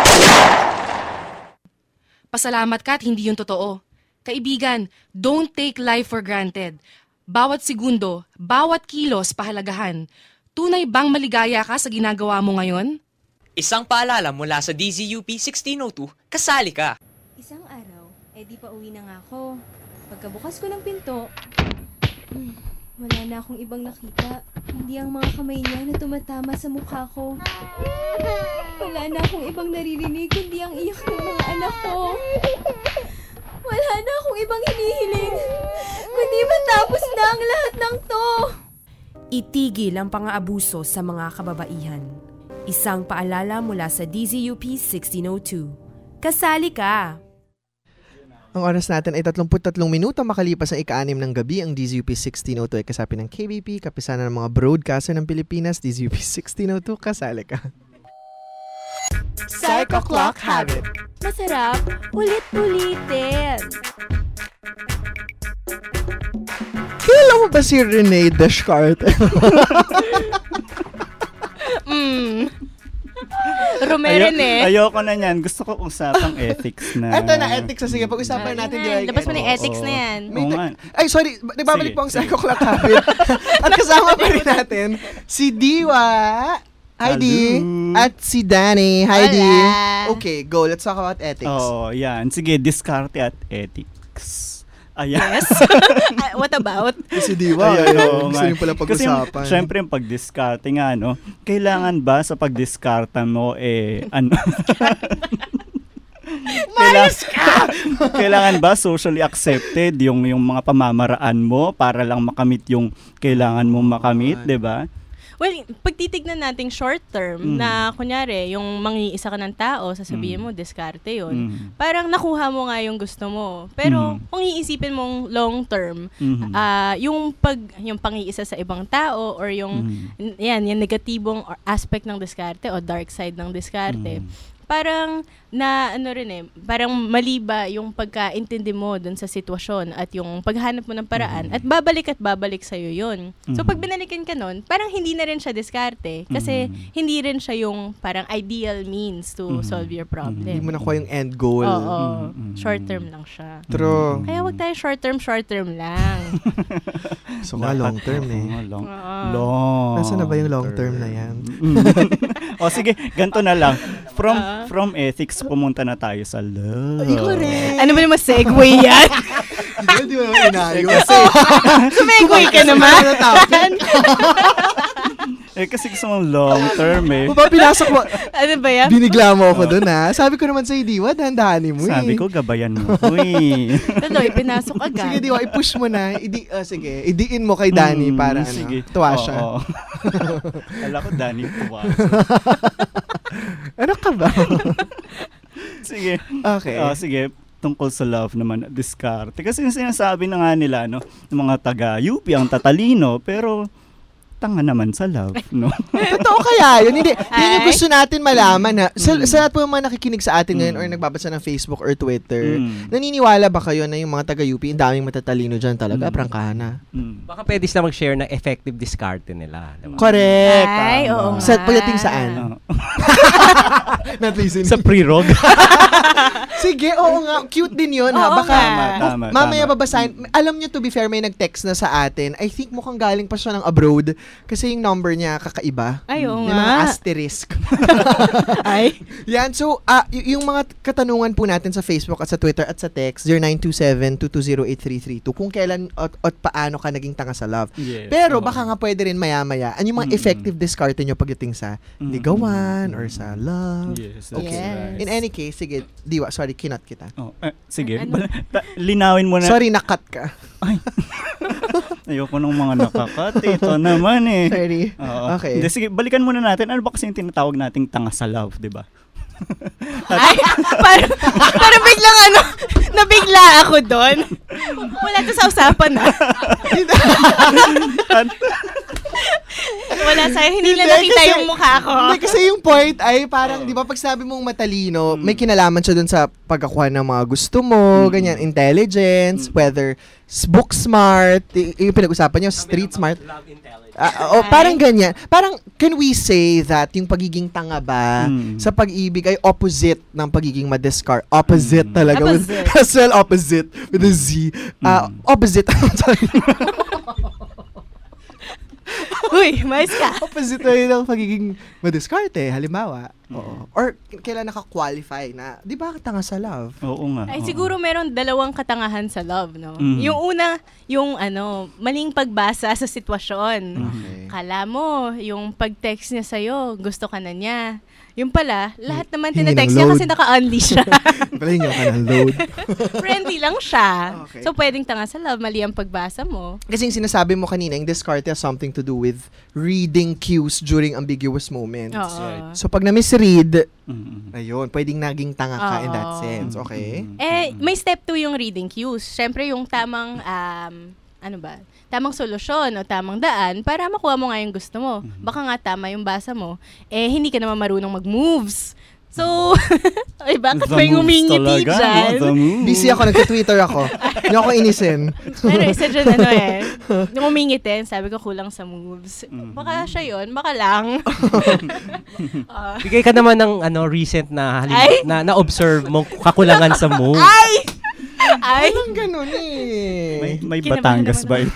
pasalamat ka at hindi yun totoo. Kaibigan, don't take life for granted. Bawat segundo, bawat kilos pahalagahan. Tunay bang maligaya ka sa ginagawa mo ngayon? Isang paalala mula sa DZUP 1602, kasali ka. Isang araw, di pa uwi na nga ako. Pagkabukas ko ng pinto, wala na akong ibang nakita. Hindi ang mga kamay niya na tumatama sa mukha ko. Wala na akong ibang naririnig kundi ang iyak ng mga anak ko. Wala na akong ibang hinihiling kundi matapos na ang lahat ng to. Itigil ang pang-aabuso sa mga kababaihan. Isang paalala mula sa DZUP 1602. Kasali ka! Ang oras natin ay 33 minuto makalipas ang ika-6 ng gabi. Ang DZUP 1602 ay kasapi ng KBP, kapisanan ng mga broadcaster ng Pilipinas. DZUP 1602, kasali ka. Psycho Clock Habit. Masarap, ulit-ulitin. Kailan mo ba si Rene Descartes? Rumeren Ayoko na yan. Gusto ko usapang ethics na. Eto na, ethics. Sige, pag-usapan natin. Labas mo na yung ethics na yan. Ay, sorry. Nagbabalik po ang Psycho Clock Habit. At kasama pa rin natin si Diwa. Hi, Di. At si Danny. Hi, Di. Okay, go. Let's talk about ethics. Yan. Sige, diskarte at ethics. Ayan. Yes. What about? Si Diwa. Gusto niyo pala pag-usapan. Kasi, syempre, yung pag-discarte nga, no? Kailangan ba sa pag-discarte mo, kailangan ba socially accepted yung mga pamamaraan mo para lang makamit yung kailangan mong makamit, di ba? Well, pag titignan natin short term na kunyari, yung mangiisa ka ng tao, sasabihin mo, diskarte yun. Parang nakuha mo nga yung gusto mo. Pero kung iisipin mong long term, yung pangiisa sa ibang tao or yung negatibong aspect ng diskarte o dark side ng diskarte, parang parang mali ba yung pagkaintindi mo dun sa sitwasyon at yung paghanap mo ng paraan at babalik sa'yo yun. So pag binalikan ka nun, parang hindi na rin siya diskarte kasi hindi rin siya yung parang ideal means to solve your problem. Hindi mo nakuha yung end goal. Oo. Short term lang siya. True. Kaya wag tayo short term lang. So nga long term Long. Nasaan na ba yung long term na yan? Sige, ganito na lang. From ethics, pumunta na tayo sa love. Ay, correct. Ano ba naman segue yan? Hindi mo naman inayo. Sumegue ka naman. Kasi gusto mong long term Pinasok mo. Ano ba yan? Binigla mo ako doon Sabi ko naman sa Diwa, dahan-dahanin mo Sabi ko, gabayan mo ko Tuloy, pinasok agad. Sige, Diwa, i-push mo na. Sige, idiin mo kay Danny para tuwa siya. Kala ko Danny tuwa. Ano ka ba? Sige. Okay. Sige, tungkol sa love naman, diskarte. Kasi sinasabi na nga nila, ng mga taga-UP ang tatalino, pero tanga naman sa love, no? Totoo kaya yun? Hindi. Yun yung gusto natin malaman sa lahat po yung mga nakikinig sa atin ngayon or nagbabasa ng Facebook or Twitter, naniniwala ba kayo na yung mga taga-UP, yung daming matatalino dyan talaga? Prangkahan na. Baka pwede sila mag-share ng effective diskarte nila. Diba? Correct. Ay, oo. Pagdating saan? Not listening. Sa pre-rog. Sige, oo nga. Cute din yun, Oo, Baka, tama. mamaya babasahin. Alam nyo, to be fair, may nag-text na sa atin. I think mukhang galing pa siya ng abroad. Kasi yung number niya kakaiba. Ay, oo may nga. mga asterisk. Ay. Yan. So, yung mga katanungan po natin sa Facebook at sa Twitter at sa text, 0927-220-8332, kung kailan at paano ka naging tanga sa love. Yes, Pero baka nga pwede rin maya-maya. Ano yung mga effective discarte nyo pagdating sa ligawan or sa love? Yes, that's Okay. right. In any case, sige, Diwa, sorry, kinat kita. Sige, linawin mo na. Sorry, nakat ka. Ayoko nung mga nakakat. Ito naman eh. Sorry. Oo. Okay. Hindi, sige, balikan muna natin. Ano ba kasi yung tinatawag nating tanga sa love, di ba? Ay, parang biglang nabigla ako doon. Wala to sa usapan Wala sa'yo, hindi na nakita kasi, yung mukha ko. Hindi, kasi yung point ay parang, di ba, pag sabi mong matalino, may kinalaman siya dun sa pagkakuha ng mga gusto mo, ganyan, intelligence, whether book smart, yung pinag-usapan niyo, street smart. Parang ganyan. Parang, can we say that yung pagiging tanga ba sa pag-ibig ay opposite ng pagiging madiscard? Opposite talaga. As well, opposite. With a Z. Opposite. Uy, mais ka. Opposite na yun ang pagiging madiskarte, halimbawa. Oo. Or kailan naka-qualify na, di ba tanga sa love? Oo nga. Ay, siguro meron dalawang katangahan sa love, no? Mm. Yung una, yung maling pagbasa sa sitwasyon. Okay. Kala mo, yung pag-text niya sa'yo, gusto ka na niya. Yung pala, lahat naman Hingi ng tinatext niya load. kasi naka-unli siya. Pala hingi ka ng load. Friendly lang siya. Okay. So, pwedeng tanga sa love, mali ang pagbasa mo. Kasi yung sinasabi mo kanina, yung discarte has something to do with reading cues during ambiguous moments. Oo. So, pag na-misread, ayun, pwedeng naging tanga ka in that Oo. sense. Okay? May step 2 yung reading cues. Siyempre, yung tamang, tamang solusyon o tamang daan para makuha mo nga yung gusto mo. Baka nga tama yung basa mo, hindi ka naman marunong mag-moves. So, ay, bakit may ngumingiti dyan? Busy ako, nagka-Twitter ako. Hindi ako inisin. Pero isa dyan, nung ngumingiti, sabi ko kulang sa moves. Baka siya yun, baka lang. Bigay ka naman ng recent na na-observe mong kakulangan sa moves. Ay, walang ganun eh. May Batangas ba ito?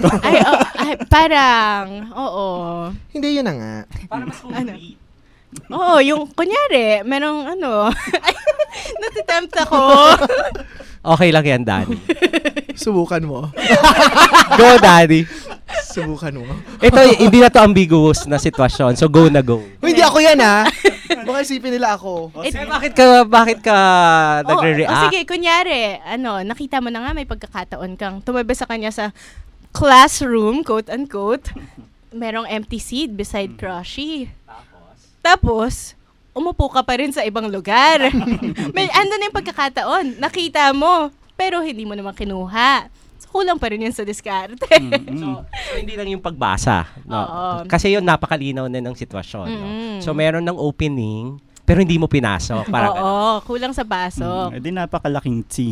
Parang, oo. Hindi, yun na nga. Para mas Oo, yung kunyari, merong natitempt ako. Okay lang yan, Danny. Subukan mo. Go, Daddy. Subukan mo. Ito, hindi na to ambiguous na sitwasyon. So, go na go. Hindi ako yan, ha? Baka isipin nila ako. Bakit ka nagre-react? Sige, kunyari, nakita mo na nga may pagkakataon kang tumabi sa kanya sa classroom, quote-unquote. Merong empty seat beside Crushy. Tapos, umupo ka pa rin sa ibang lugar. Andun na yung pagkakataon. Nakita mo, pero hindi mo naman kinuha. So, kulang pa rin yun sa diskarte. So, hindi lang yung pagbasa. No? Kasi yun, napakalinaw na ng sitwasyon. No? So, meron ng opening, pero hindi mo pinasok. Oo, kulang sa pasok. Di napakalaking T.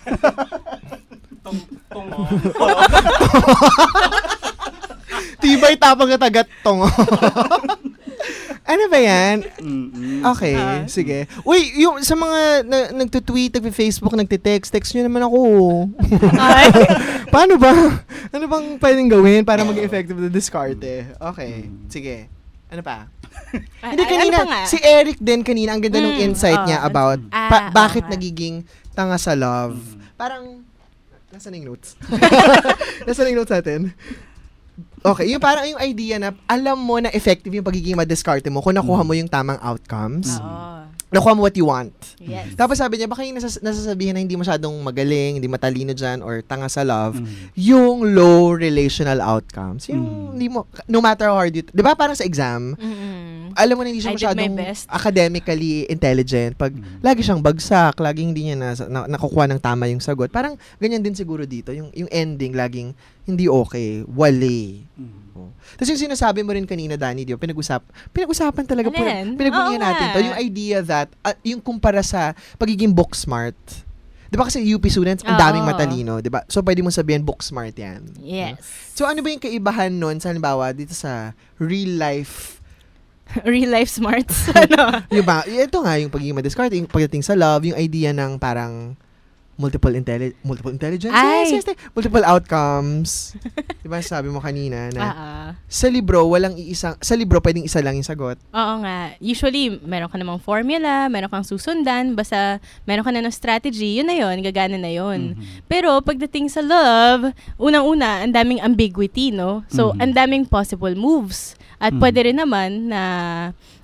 Tibay tapang katagat tong. Ano ba yan? Okay, sige. Uy, yung sa mga nagtutweet, nagpe-Facebook, nagte-text, text nyo naman ako. Paano ba? Ano bang pwedeng gawin para maging effective na diskarte? Okay, sige. Ano pa? Hindi, kanina, si Eric din kanina, ang ganda ng insight niya about bakit nagiging tanga sa love. Parang, nasa na yung notes? Nasa na yung notes natin? Okay, yung parang yung idea na alam mo na effective yung pagiging madiskarte mo kung nakuha mo yung tamang outcomes. Nakuha mo what you want. Yes. Tapos sabi niya, baka yung nasasabihin na hindi masyadong magaling, hindi matalino dyan, or tanga sa love, yung low relational outcomes. Yung hindi mo, no matter how hard you, di ba parang sa exam, alam mo na hindi siya masyadong academically intelligent. Pag lagi siyang bagsak, laging hindi niya nakukuha ng tama yung sagot. Parang ganyan din siguro dito. Yung ending, laging hindi okay. Wali. Tapos yung sinasabi mo rin kanina, Danny, di ba? Pinag-usapan talaga. Pinagbunyihan natin to. Yung idea that, yung kumpara sa pagiging book smart. Di ba kasi UP students, ang daming matalino, di ba? So, pwede mo sabihin book smart yan. Yes. So, ano ba yung kaibahan nun, sa halimbawa, dito sa real life smarts. Diba? Ito nga, yung pagiging madiskarte, yung pagdating sa love, yung idea ng parang multiple intelligence, multiple outcomes. Diba sabi mo kanina na sa libro, pwedeng isa lang yung sagot. Oo nga. Usually, meron ka namang formula, meron kang susundan, basta meron ka na ng strategy, yun na yun, gagana na yun. Pero pagdating sa love, unang-una, ang daming ambiguity, no? So, ang daming possible moves. At pwede rin naman na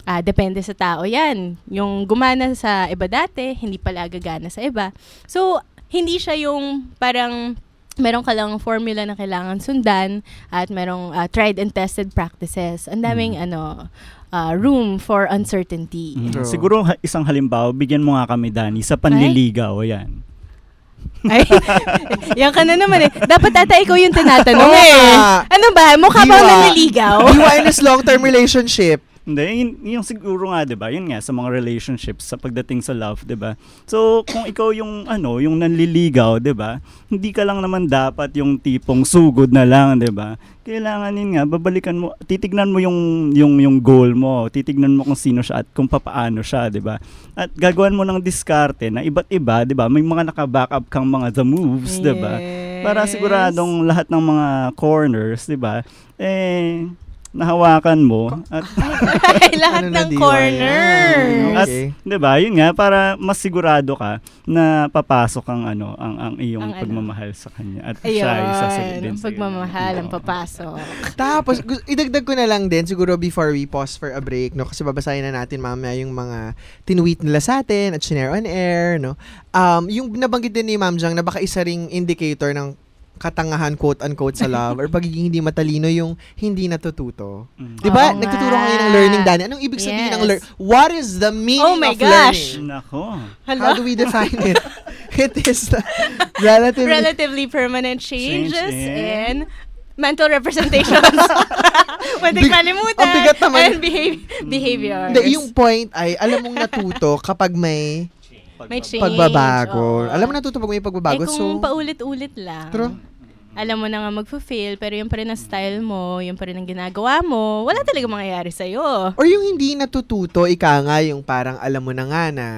depende sa tao yan. Yung gumana sa iba dati, hindi pala gagana sa iba. So, hindi siya yung parang meron ka lang formula na kailangan sundan at merong tried and tested practices. Ang daming room for uncertainty. Siguro isang halimbawa, bigyan mo nga kami, Dani, sa panliligaw. Yan. Ay, yan ka na naman eh. Dapat ata ikaw yung tinatanong Ano ba? Mukha ba nanliligaw? DYNS long-term relationship. Hindi, yung siguro nga, 'di ba? Yun nga sa mga relationships sa pagdating sa love, 'di ba? So, kung ikaw yung yung nanliligaw, 'di ba? Hindi ka lang naman dapat yung tipong sugod na lang, 'di ba? Kailangan yun nga babalikan mo, titignan mo yung goal mo, titignan mo kung sino siya at kung papaano siya, 'di ba? At gagawan mo ng diskarte na iba't iba, 'di ba? May mga naka-backup kang mga the moves, 'di ba? Para siguradong lahat ng mga corners, 'di ba? Nahawakan mo at lahat ng corner. At 'di ba? Yun nga para mas sigurado ka na papasok ang ang iyong pagmamahal sa kanya at siya ay sasagot din sa pagmamahal ang papasok. Tapos idagdag ko na lang din siguro before we pause for a break, no, kasi babasahin na natin mamaya yung mga tinweet nila sa atin at share on air, no. Yung nabanggit din ni Ma'am Jang na baka isa ring indicator ng katangahan quote-unquote sa love or pagiging hindi matalino yung hindi natututo. Diba? Nagtuturo kayo ng learning, Dani. Anong ibig sabihin ng learn? What is the meaning of learning? Nako. How do we define it? It is relatively permanent changes in mental representations. Pwede kalimutan. Ang bigat naman. And behaviors. Hindi, yung point ay, alam mong natuto kapag may pagbabago. Alam mo natuto pag may pagbabago. Kung paulit-ulit lang. True. Alam mo na nga mag-fail, pero yung pa rin ang style mo, yung pa rin ang ginagawa mo, wala talaga mangyayari sa'yo. Or yung hindi natututo, ika nga, yung parang alam mo na nga na,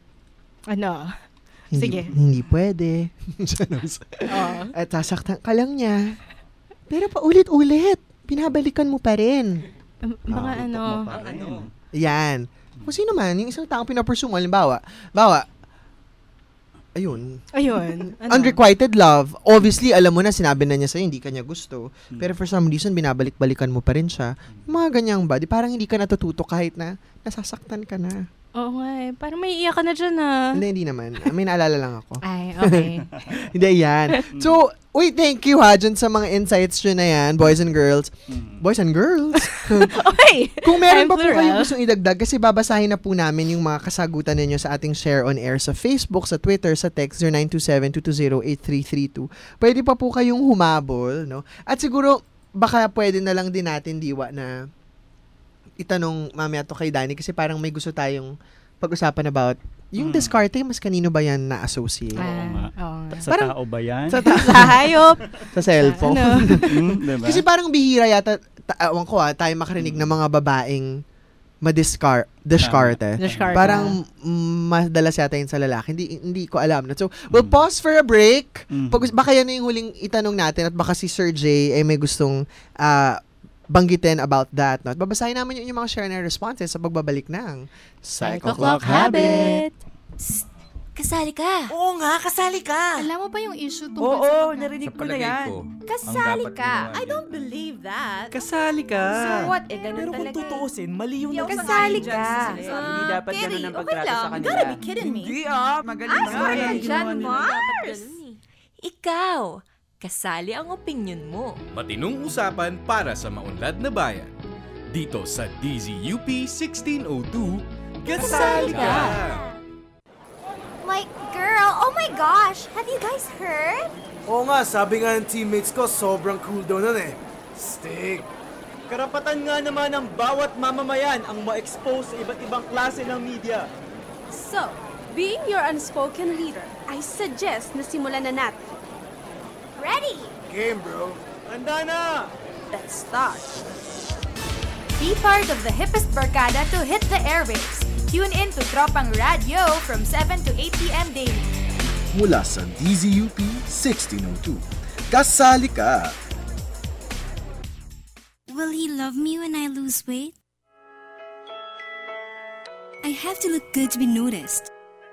sige. Hindi pwede. At sasaktan ka lang niya. Pero paulit-ulit, pinabalikan mo pa rin. Mga Yan. Kung sino man, yung isang taong pinapursue mo, halimbawa, ayun. Unrequited love. Obviously, alam mo na, sinabi na niya sa'yo, hindi ka niya gusto. Pero for some reason, binabalik-balikan mo pa rin siya. Mga ganyang ba? Di parang hindi ka natututo kahit na nasasaktan ka na. Oo nga parang may iyak ka na dyan Hindi naman. May naalala lang ako. Ay, okay. Hindi, yan. So, thank you dyan sa mga insights dyan na yan, boys and girls. Boys and girls? Okay. Kung meron pa po kayong gustong idagdag, kasi babasahin na po namin yung mga kasagutan ninyo sa ating share on air sa Facebook, sa Twitter, sa text 0927-220-8332. Pwede pa po kayong humabol, no? At siguro, baka pwede na lang din natin, Diwa, na itanong mamaya to kay Dani kasi parang may gusto tayong pag-usapan about yung diskarte, mas kanino ba yan na-associate? Sa tao ba yan? Sa hayop? Sa cellphone? Diba? Kasi parang bihira yata, tayo makarinig ng mga babaeng diskarte. Parang madalas yata yun sa lalaki. Hindi ko alam na. So, we'll pause for a break. Baka yan yung huling itanong natin at baka si Sir J ay may gustong banggitin about that. No? Babasahin namin yung mga share na responses sa pagbabalik ng Psycho Clock Habit. Psst, kasali ka. Oo nga, kasali ka. Alam mo ba yung issue tungkol sa narinig ko na yan. Kasali ka. I don't believe that. Kasali ka. So what? Ganun pero talaga. Kung tutuusin, mali yung kasali ka. Hindi dapat ganun ang pagtrato sa kanila. You gotta be kidding me. Hindi magaling nga. John Mars. Ikaw. Kasali ang opinion mo. Matinong usapan para sa maunlad na bayan. Dito sa DZUP 1602, Kasali ka! My girl, oh my gosh! Have you guys heard? Oo nga, sabi nga ng teammates ko, sobrang cool daw nun eh. Stick! Karapatan nga naman ng bawat mamamayan ang ma-expose sa iba't ibang klase ng media. So, being your unspoken leader, I suggest na simulan na natin. Ready! Game, bro. Handa na! Let's start. Be part of the hippest barkada to hit the airwaves. Tune in to Tropang Radio from 7 to 8 p.m. daily. Mula sa DZUP 1602. Kasali ka! Will he love me when I lose weight? I have to look good to be noticed.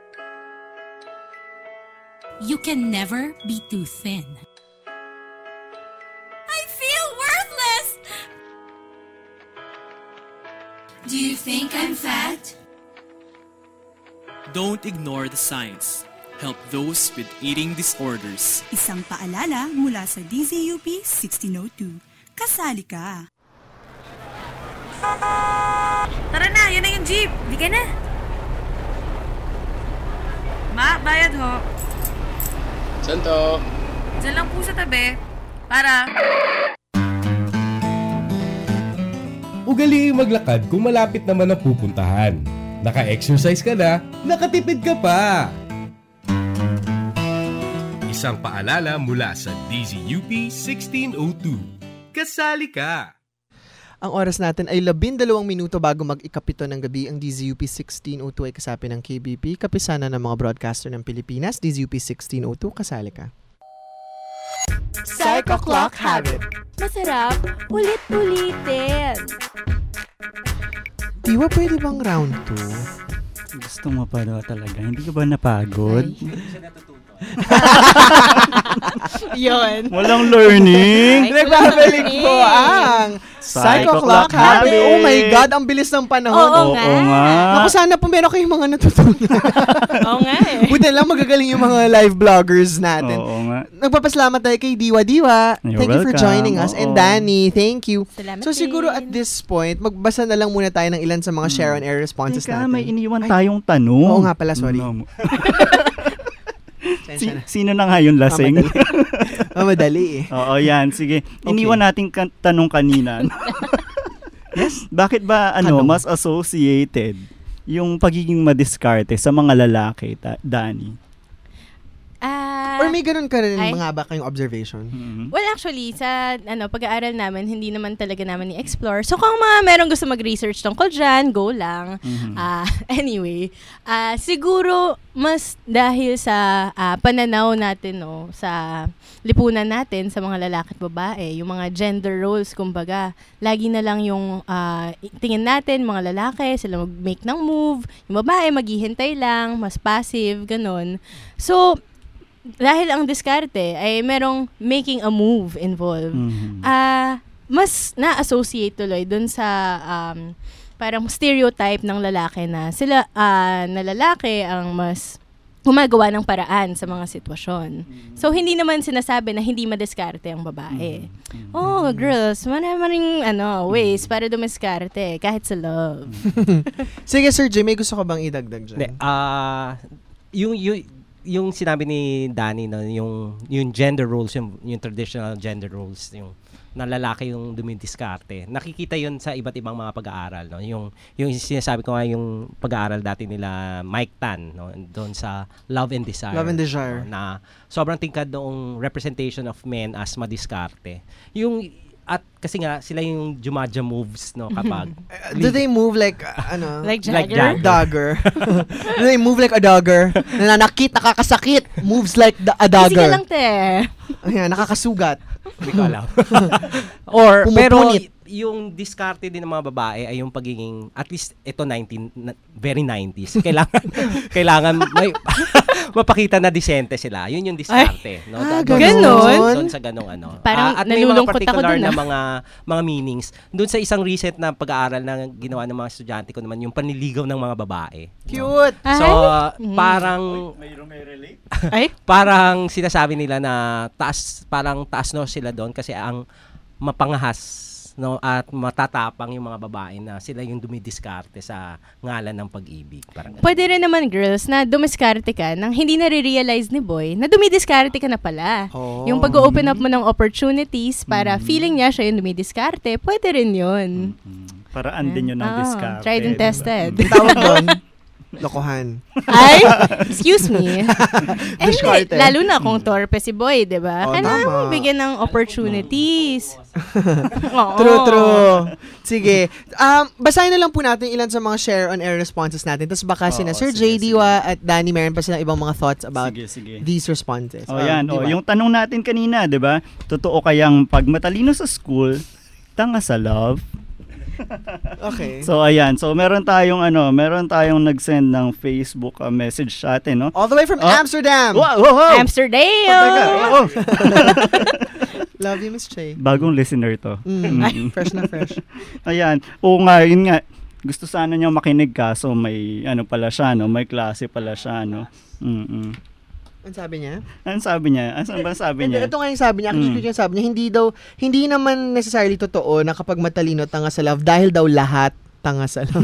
You can never be too thin. Do you think I'm fat? Don't ignore the signs. Help those with eating disorders. Isang paalala mula sa DZUP 1602. Kasali ka! Tara na, yan na yung jeep. Di ka na. Ma, bayad ho. Saan to? Diyan lang po sa tabi. Para... Ugaliing maglakad kung malapit naman ang pupuntahan. Naka-exercise ka na, nakatipid ka pa! Isang paalala mula sa DZUP 1602. Kasali ka! Ang oras natin ay 12 minuto bago mag-ikapito ng gabi. Ang DZUP 1602 ay kasapi ng KBP, kapisana ng mga broadcaster ng Pilipinas. DZUP 1602, kasali ka. Psycho Clock Habit. Masarap, ulit-ulitin. Diwa, pwede bang round 2? Gusto mo pa daw talaga. Hindi ka ba napagod? Yun. Walang learning. Nagbabalik po ang Psycho Clock Habit. Oh my God, ang bilis ng panahon. Oo nga. Naku, sana po meron kayong mga natutunan. Oo nga eh. Buti lang magagaling yung mga live vloggers natin. Oo nga. Nagpapasalamat tayo kay Diwa. Thank you for joining us. Oo. And Danny, thank you. Salamat So siguro at this point, magbasa na lang muna tayo ng ilan sa mga share on air responses Teka, natin. may iniwan tayong tanong. Oo nga pala, sorry. Sino na nga yung lasing? Madali eh. Oo, yan. Sige. Iniwan nating tanong kanina. Yes? Bakit ba mas associated yung pagiging madiskarte sa mga lalaki, Dani? Or may ganun ka rin mga ba kayong observation? Well, actually, sa pag-aaral namin, hindi naman talaga namin i-explore. So, kung merong gusto mag-research tungkol dyan, go lang. Anyway, siguro, mas dahil sa pananaw natin, sa lipunan natin, sa mga lalaki at babae, yung mga gender roles, kumbaga, lagi na lang yung tingin natin, mga lalaki, sila mag-make ng move, yung babae, maghihintay lang, mas passive, ganun. So, dahil ang diskarte ay merong making a move involved, mas na-associate tuloy dun sa parang stereotype ng lalaki na sila na lalaki ang mas gumagawa ng paraan sa mga sitwasyon. So, hindi naman sinasabi na hindi madiskarte ang babae. Girls, maraming ways para dumiskarte kahit sa love. Sige, Sir Jay, may gusto ka bang idagdag dyan? Yung sinabi ni Danny, no, yung gender roles, yung traditional gender roles, yung na lalaki yung dumidiskarte. Nakikita yun sa iba't ibang mga pag-aaral, no. Yung sinasabi ko nga yung pag-aaral dati nila Mike Tan, no, doon sa Love and Desire. Love and Desire. No, na sobrang tingkad noong representation of men as madiskarte. At kasi nga sila yung jumadja moves, no, kapag do they move like like Jagger? Dagger. Do they move like a dagger? Nananakit, nakakasakit. Moves like a dagger. Sige lang, te. Ayan, nakakasugat. Hindi ko alam. Or pero Pumupunit. yung diskarte din ng mga babae ay yung pagiging, at least ito very 90s. Kailangan may mapakita na disente sila. Yun yung diskarte, no? Ganon? Doon sa ganong Parang at may mga nalulungkot ako particular dun, na mga meanings. Doon sa isang recent na pag-aaral na ginawa ng mga estudyante ko naman, yung panliligaw ng mga babae. Cute! No? So, parang may relate? Parang sinasabi nila na parang taas no sila doon kasi ang mapangahas, no, at matatapang yung mga babae na sila yung dumidiskarte sa ngalan ng pag-ibig. Parang pwede rin naman, girls, na dumiskarte ka nang hindi nare-realize ni boy na dumidiskarte ka na pala. Yung pag-open up mo ng opportunities para feeling niya siya yung dumidiskarte, pwede rin yun. Paraan din yun ng diskarte. Tried and tested. Tawag doon, lokohan. Ay, excuse me. Lalo na kung torpe si boy, di ba? Kailangan mo bigyan ng opportunities. True. Sige. Basahin na lang po natin ilan sa mga share on air responses natin. Tapos baka sina Sir J, Diwa at Danny, meron pa silang ibang mga thoughts about these responses. Yung tanong natin kanina, di ba? Totoo kayang pag matalino sa school, tanga sa love? Okay. So ayan, meron tayong nag-send ng Facebook message sa atin, no? All the way from Amsterdam. Wow. Amsterdam. Love you, Miss Che. Bagong listener to. Fresh na fresh. Ayan. Oo nga, yun nga. gusto sana niya makinig ka, so may ano pala siya, no? May klase pala siya, no? Ano sabi niya? Ano sabi niya? Ano ba sabi niya? Ito nga yung sabi niya. Actually, yung sabi niya, hindi naman necessarily totoo na kapag matalino tanga sa love dahil daw lahat tanga sa love.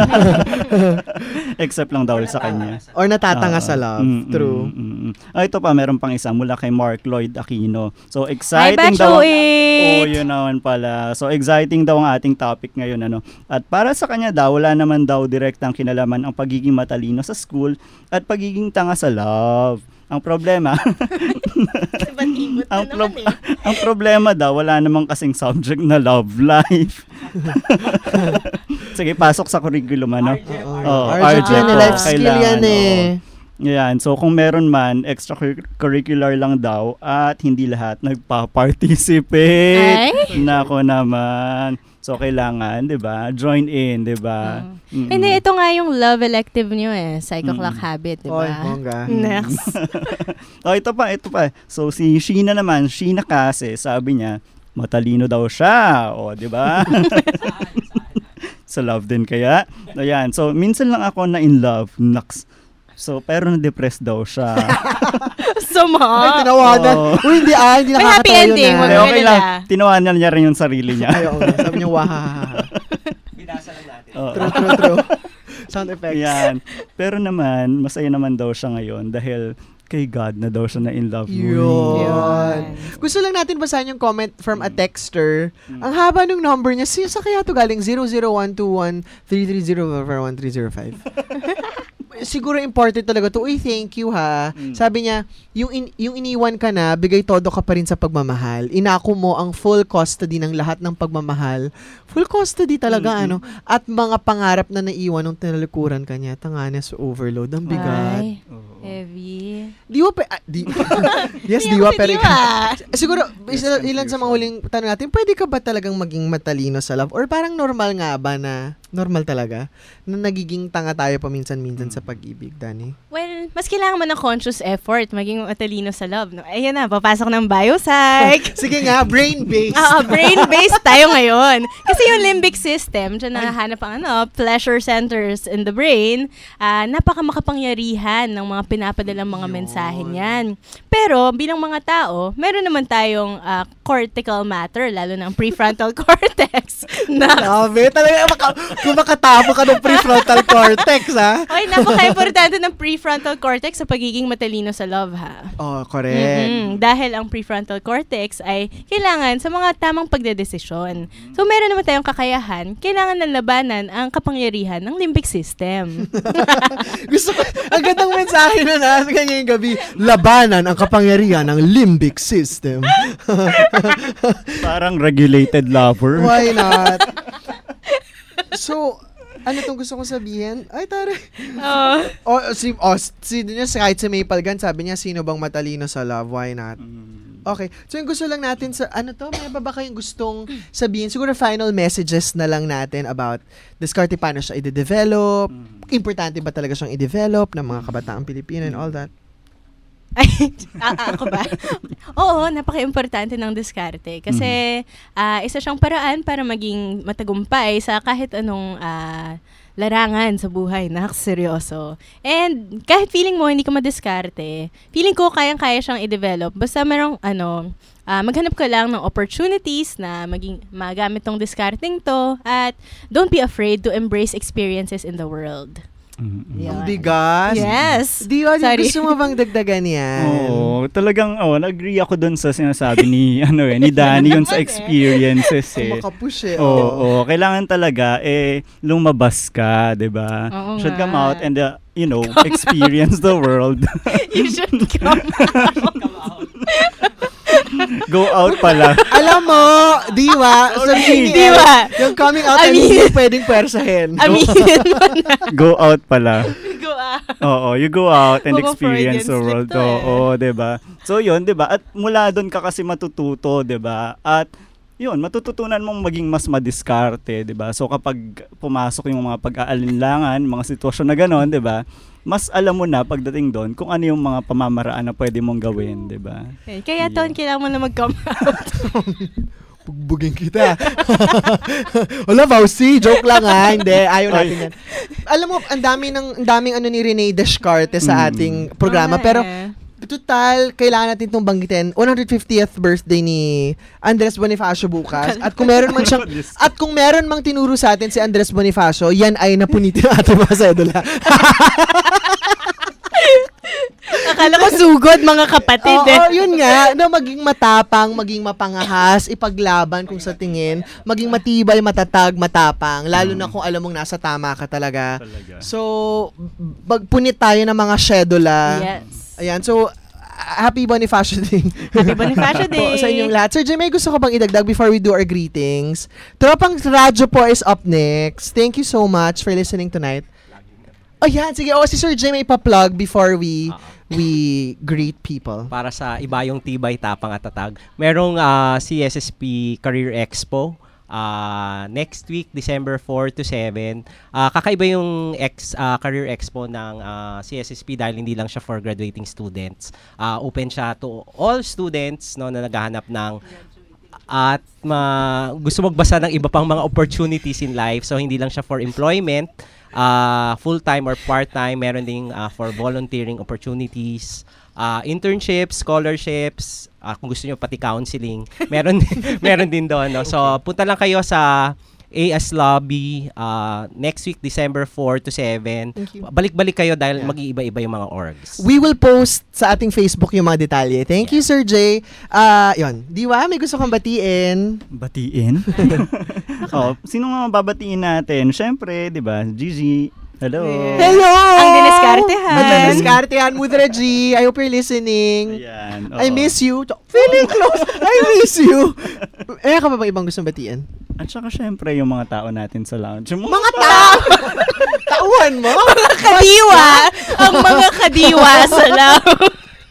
Except lang daw sa kanya. Or natatanga sa love. True. Ito pa, meron pang isa mula kay Mark Lloyd Aquino. So, exciting daw. Yun naman pala. So, exciting daw ang ating topic ngayon. At para sa kanya daw, wala naman daw direktang kinalaman ang pagiging matalino sa school at pagiging tanga sa love. Ang problema, ang problema daw, wala namang kasing subject na love life. Sige, pasok sa curriculum, RJ po. Life skill yan Yan, so kung meron man, extracurricular lang daw at hindi lahat nagpa-participate. Nako naman. So, kailangan, di ba? Join in, di ba? Hindi, ito nga yung love elective nyo Psycho Clock Habit, di ba? Next. Ito pa. So, si Sheena naman, Sheena kasi, sabi niya, matalino daw siya. Di ba? Sa love din kaya. Ayan, so, minsan lang ako na in love. Naks. So, pero na-depressed daw siya. Ay, tinawanan. Hindi hindi may happy ending. Okay lang. Tinawanan niya rin yung sarili niya. Ay, okay. Sabi niya, wahahaha. Binasa lang natin. True. Sound effects. Yan. Pero naman, masaya naman daw siya ngayon dahil kay God na daw siya na in love. Yun. Gusto lang natin basahin yung comment from a texter. Ang haba ng number niya. Sa kaya to galing 00121-330-1305. Siguro important talaga to. Uy, thank you ha. Sabi niya, yung iniwan ka na, bigay todo ka pa rin sa pagmamahal. Inako mo ang full custody ng lahat ng pagmamahal. Full custody talaga, At mga pangarap na naiwan nung tinalikuran ka niya. Tangana sa overload. Ang bigat. Ay, heavy. Diwa pero siguro, ilan sa mga huling tanong natin, pwede ka ba talagang maging matalino sa love? Or parang normal nga ba na, normal talaga, na nagiging tanga tayo paminsan-minsan sa pag-ibig, Dani? Well, mas kailangan mo ng conscious effort maging matalino sa love. No? Ayan na, papasok ng biopsych. Sige nga, brain-based. Brain-based tayo ngayon. Kasi yung limbic system, dyan nahahanap ang pleasure centers in the brain, napaka makapangyarihan ng mga pinapadalang mga mensahe niyan. Pero, bilang mga tao, meron naman tayong cortical matter, lalo ng prefrontal cortex. Sabi, talaga, kung makatama ka ng prefrontal cortex, ha? Okay, napaka-importante ng prefrontal cortex sa pagiging matalino sa love, ha? Oh, correct. Dahil ang prefrontal cortex ay kailangan sa mga tamang pagdedesisyon. So, meron naman tayong kakayahan, kailangan ng labanan ang kapangyarihan ng limbic system. Gusto ko, ang gandang mensahe na ngayong gabi, labanan ang kapangyarihan ng limbic system. Parang regulated lover. Why not? So, ano itong gusto kong sabihin? Ay, tari. Kahit si Maple Gun, sabi niya, sino bang matalino sa love? Why not? Okay. So, yung gusto lang natin sa, may ba kayong gustong sabihin? Siguro final messages na lang natin about diskarte paano siya i-develop. Importante ba talaga siyang i-develop ng mga kabataang Pilipino and all that? Ako ba? Oo, napaka-importante ng diskarte. Kasi isa siyang paraan para maging matagumpay sa kahit anong larangan sa buhay na seryoso. And kahit feeling mo hindi ka madiskarte, feeling ko kayang-kaya siyang i-develop. Basta merong maghanap ka lang ng opportunities na magamit tong discarding to at don't be afraid to embrace experiences in the world. Ang bigas. Yes. Diwa, gusto mo bang dagdagan yan? Oo, talagang nag-agree ako dun sa sinasabi ni ni Danny yun sa experiences Makapush Oo, kailangan talaga lumabas ka, 'di ba? Should come out and experience the world. You should come out. Go out pala. Alam mo, Diwa, yung coming out hindi pwedeng pwersahin. Aminin mo na. Go out pala. Go out. Oo, you go out and experience the world. Oo, 'di ba? So 'yun, 'di ba? At mula doon ka kasi matututo, 'di ba? At yun, matututunan mong maging mas madiskarte, 'di ba? So kapag pumasok yung mga pag-aalinlangan, mga sitwasyon na gano'n, 'di ba? Mas alam mo na pagdating doon kung ano yung mga pamamaraan na pwede mong gawin, 'di ba? Kaya Ton, kailangan mo na mag-come out. Bugbugin kita. Wala, Fauci. Joke lang ha. Hindi, ayaw natin yan. Alam mo, ang daming ano ni Rene Descartes sa ating programa. Pero, total, kailangan natin itong banggitin. 150th birthday ni Andres Bonifacio bukas. At kung meron mang tinuro sa atin si Andres Bonifacio, yan ay napunitin ang ating mga sedula. Akala ko sugod, mga kapatid. Oo, yun nga. No, maging matapang, maging mapangahas, ipaglaban kung sa tingin, maging matibay, matatag, matapang. Lalo na kung alam mong nasa tama ka talaga. So, magpunit tayo ng mga sedula. Yes. Ayan, so, Happy Bonifacio Day. Happy Bonifacio Day. Sa inyong lahat. Sir Jay, may gusto ko bang idagdag before we do our greetings? Tropang Radyo po is up next. Thank you so much for listening tonight. Oh, yan. Sige, si Sir Jay may pa-plug before we greet people. Para sa iba yung tibay, tapang at tatag. Merong CSSP Career Expo. Next week, December 4 to 7. Kakaiba yung Career Expo ng CSSP dahil hindi lang siya for graduating students. Open siya to all students no, na naghahanap ng at gusto magbasa ng iba pang mga opportunities in life. So, hindi lang siya for employment, full-time or part-time. Meron ding for volunteering opportunities, internships, scholarships, kung gusto nyo pati counseling. Meron din doon. No? So, punta lang kayo sa AS Lobby next week, December 4 to 7. Balik-balik kayo dahil mag-iiba-iba yung mga orgs. We will post sa ating Facebook yung mga detalye. Thank you, Sir Jay. Yun. Diwa, may gusto kong batiin? Batiin? Sino nga babatiin natin? Siyempre, di ba, Gigi. Hello. Hello! Ang diniskartehan. Ang diniskartehan, Mudra G. I hope you're listening. Ayan. I miss you. Feeling close. I miss you. Ka pa ba ibang gustong batiin? At saka syempre yung mga tao natin sa lounge. Mga tao! Tauhan mo? Mga kadiwa! Ang mga kadiwa sa lounge.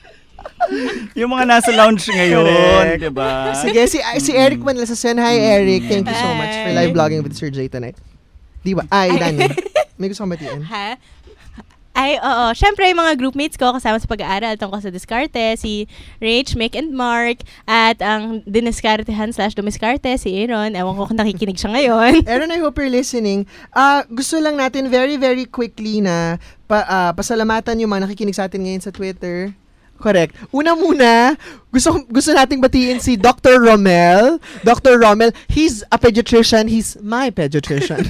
Yung mga nasa lounge ngayon, diba? Sige, si Eric Manlasasen. Hi, Eric. Thank you so much for live vlogging with Sir Jay tonight. Diba? Dani. May gusto kong batiin. Ha? Oo. Siyempre, yung mga groupmates ko kasama sa pag-aaral tungkol sa diskarte, si Rach, Mick, and Mark, at ang diniskartehan/dumiskarte, si Aaron. Ewan ko kung nakikinig siya ngayon. Aaron, I hope you're listening. Gusto lang natin very, very quickly na pasalamatan yung mga nakikinig sa atin ngayon sa Twitter. Correct. Una muna, gusto nating batiin si Dr. Romel. Dr. Romel, he's a pediatrician. He's my pediatrician.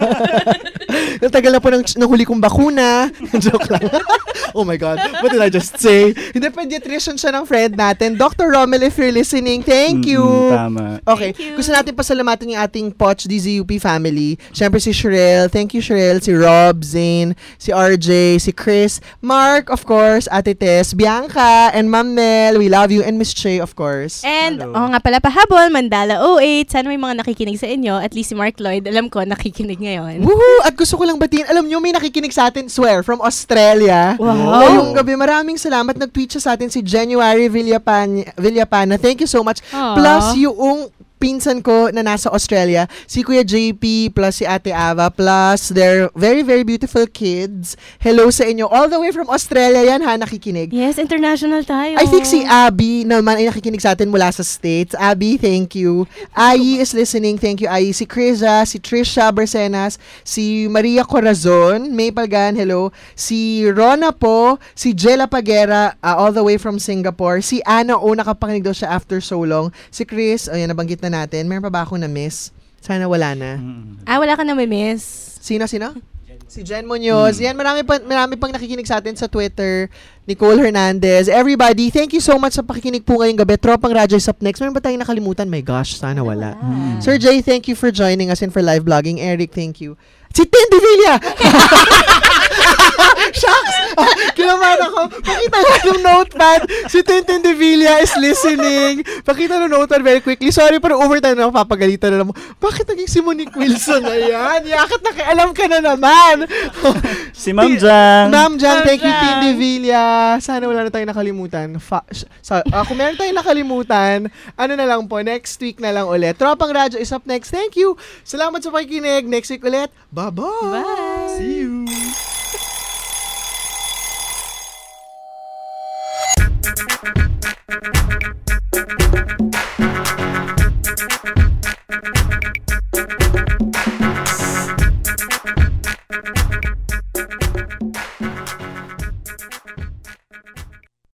Natagal na po ng huli kong bakuna. Joke lang. Oh my God. What did I just say? Hindi, pediatrician siya ng friend natin. Dr. Romel, if you're listening, thank you. Tama. Okay. Gusto natin pasalamatan yung ating Poch DZUP family. Siyempre si Sherelle. Thank you, Sherelle. Si Rob, Zane, si RJ, si Chris, Mark, of course, Ate Tess, Bianca, and Ma'am Mel. We love you. And Miss Che, of course. And, nga pala pahabol, Mandala 08. Sana may mga nakikinig sa inyo. At least si Mark Lloyd, alam ko, nakikinig ngayon. Woohoo! At gusto ko lang batiin. Alam nyo, may nakikinig sa atin, swear, from Australia. Wow! Ngayong gabi, maraming salamat. Nag-tweet siya sa atin si January Villapana. Thank you so much. Aww. Plus, yung pinsan ko na nasa Australia, si Kuya JP, plus si Ate Ava, plus their very, very beautiful kids. Hello sa inyo. All the way from Australia yan, ha, nakikinig. Yes, international tayo. I think si Abby naman ay nakikinig sa atin mula sa States. Abby, thank you. Ai is listening. Thank you, Ai. Si Kriza, si Trisha Bercenas, si Maria Corazon, May Palgan, hello. Si Rona po, si Jella Paguera, all the way from Singapore. Si Ana O, nakapakinig daw siya after so long. Si Chris, ayan, nabanggit na natin. Meron pa ba akong na-miss? Sana wala na. Wala ka na-miss. Sino? Si Jen Munoz. Yan, marami pang nakikinig sa atin sa Twitter. Nicole Hernandez. Everybody, thank you so much sa pakikinig po ngayong gabi. Tropang Radyo is up next. Meron ba tayong nakalimutan? My gosh, sana wala. Sir Jay, thank you for joining us and for live vlogging. Eric, thank you. Si Tindy Villa! Shucks! Kinaman ako. Pakita nga ng notepad. Si Tintin de Villa is listening. Pakita ng notepad very quickly. Sorry, pero overtime na ako. Papagalitan na lang mo. Bakit naging si Monique Wilson na yan? Yakit nakialam ka na naman. Si Ma'am Jang. Ma'am Jang, thank you, Tin de Villa. Sana wala na tayong nakalimutan. Kung meron tayong nakalimutan, ano na lang po, next week na lang ulit. Tropang Radyo is up next. Thank you. Salamat sa pakikinig. Next week ulit. Bye-bye. Bye. See you.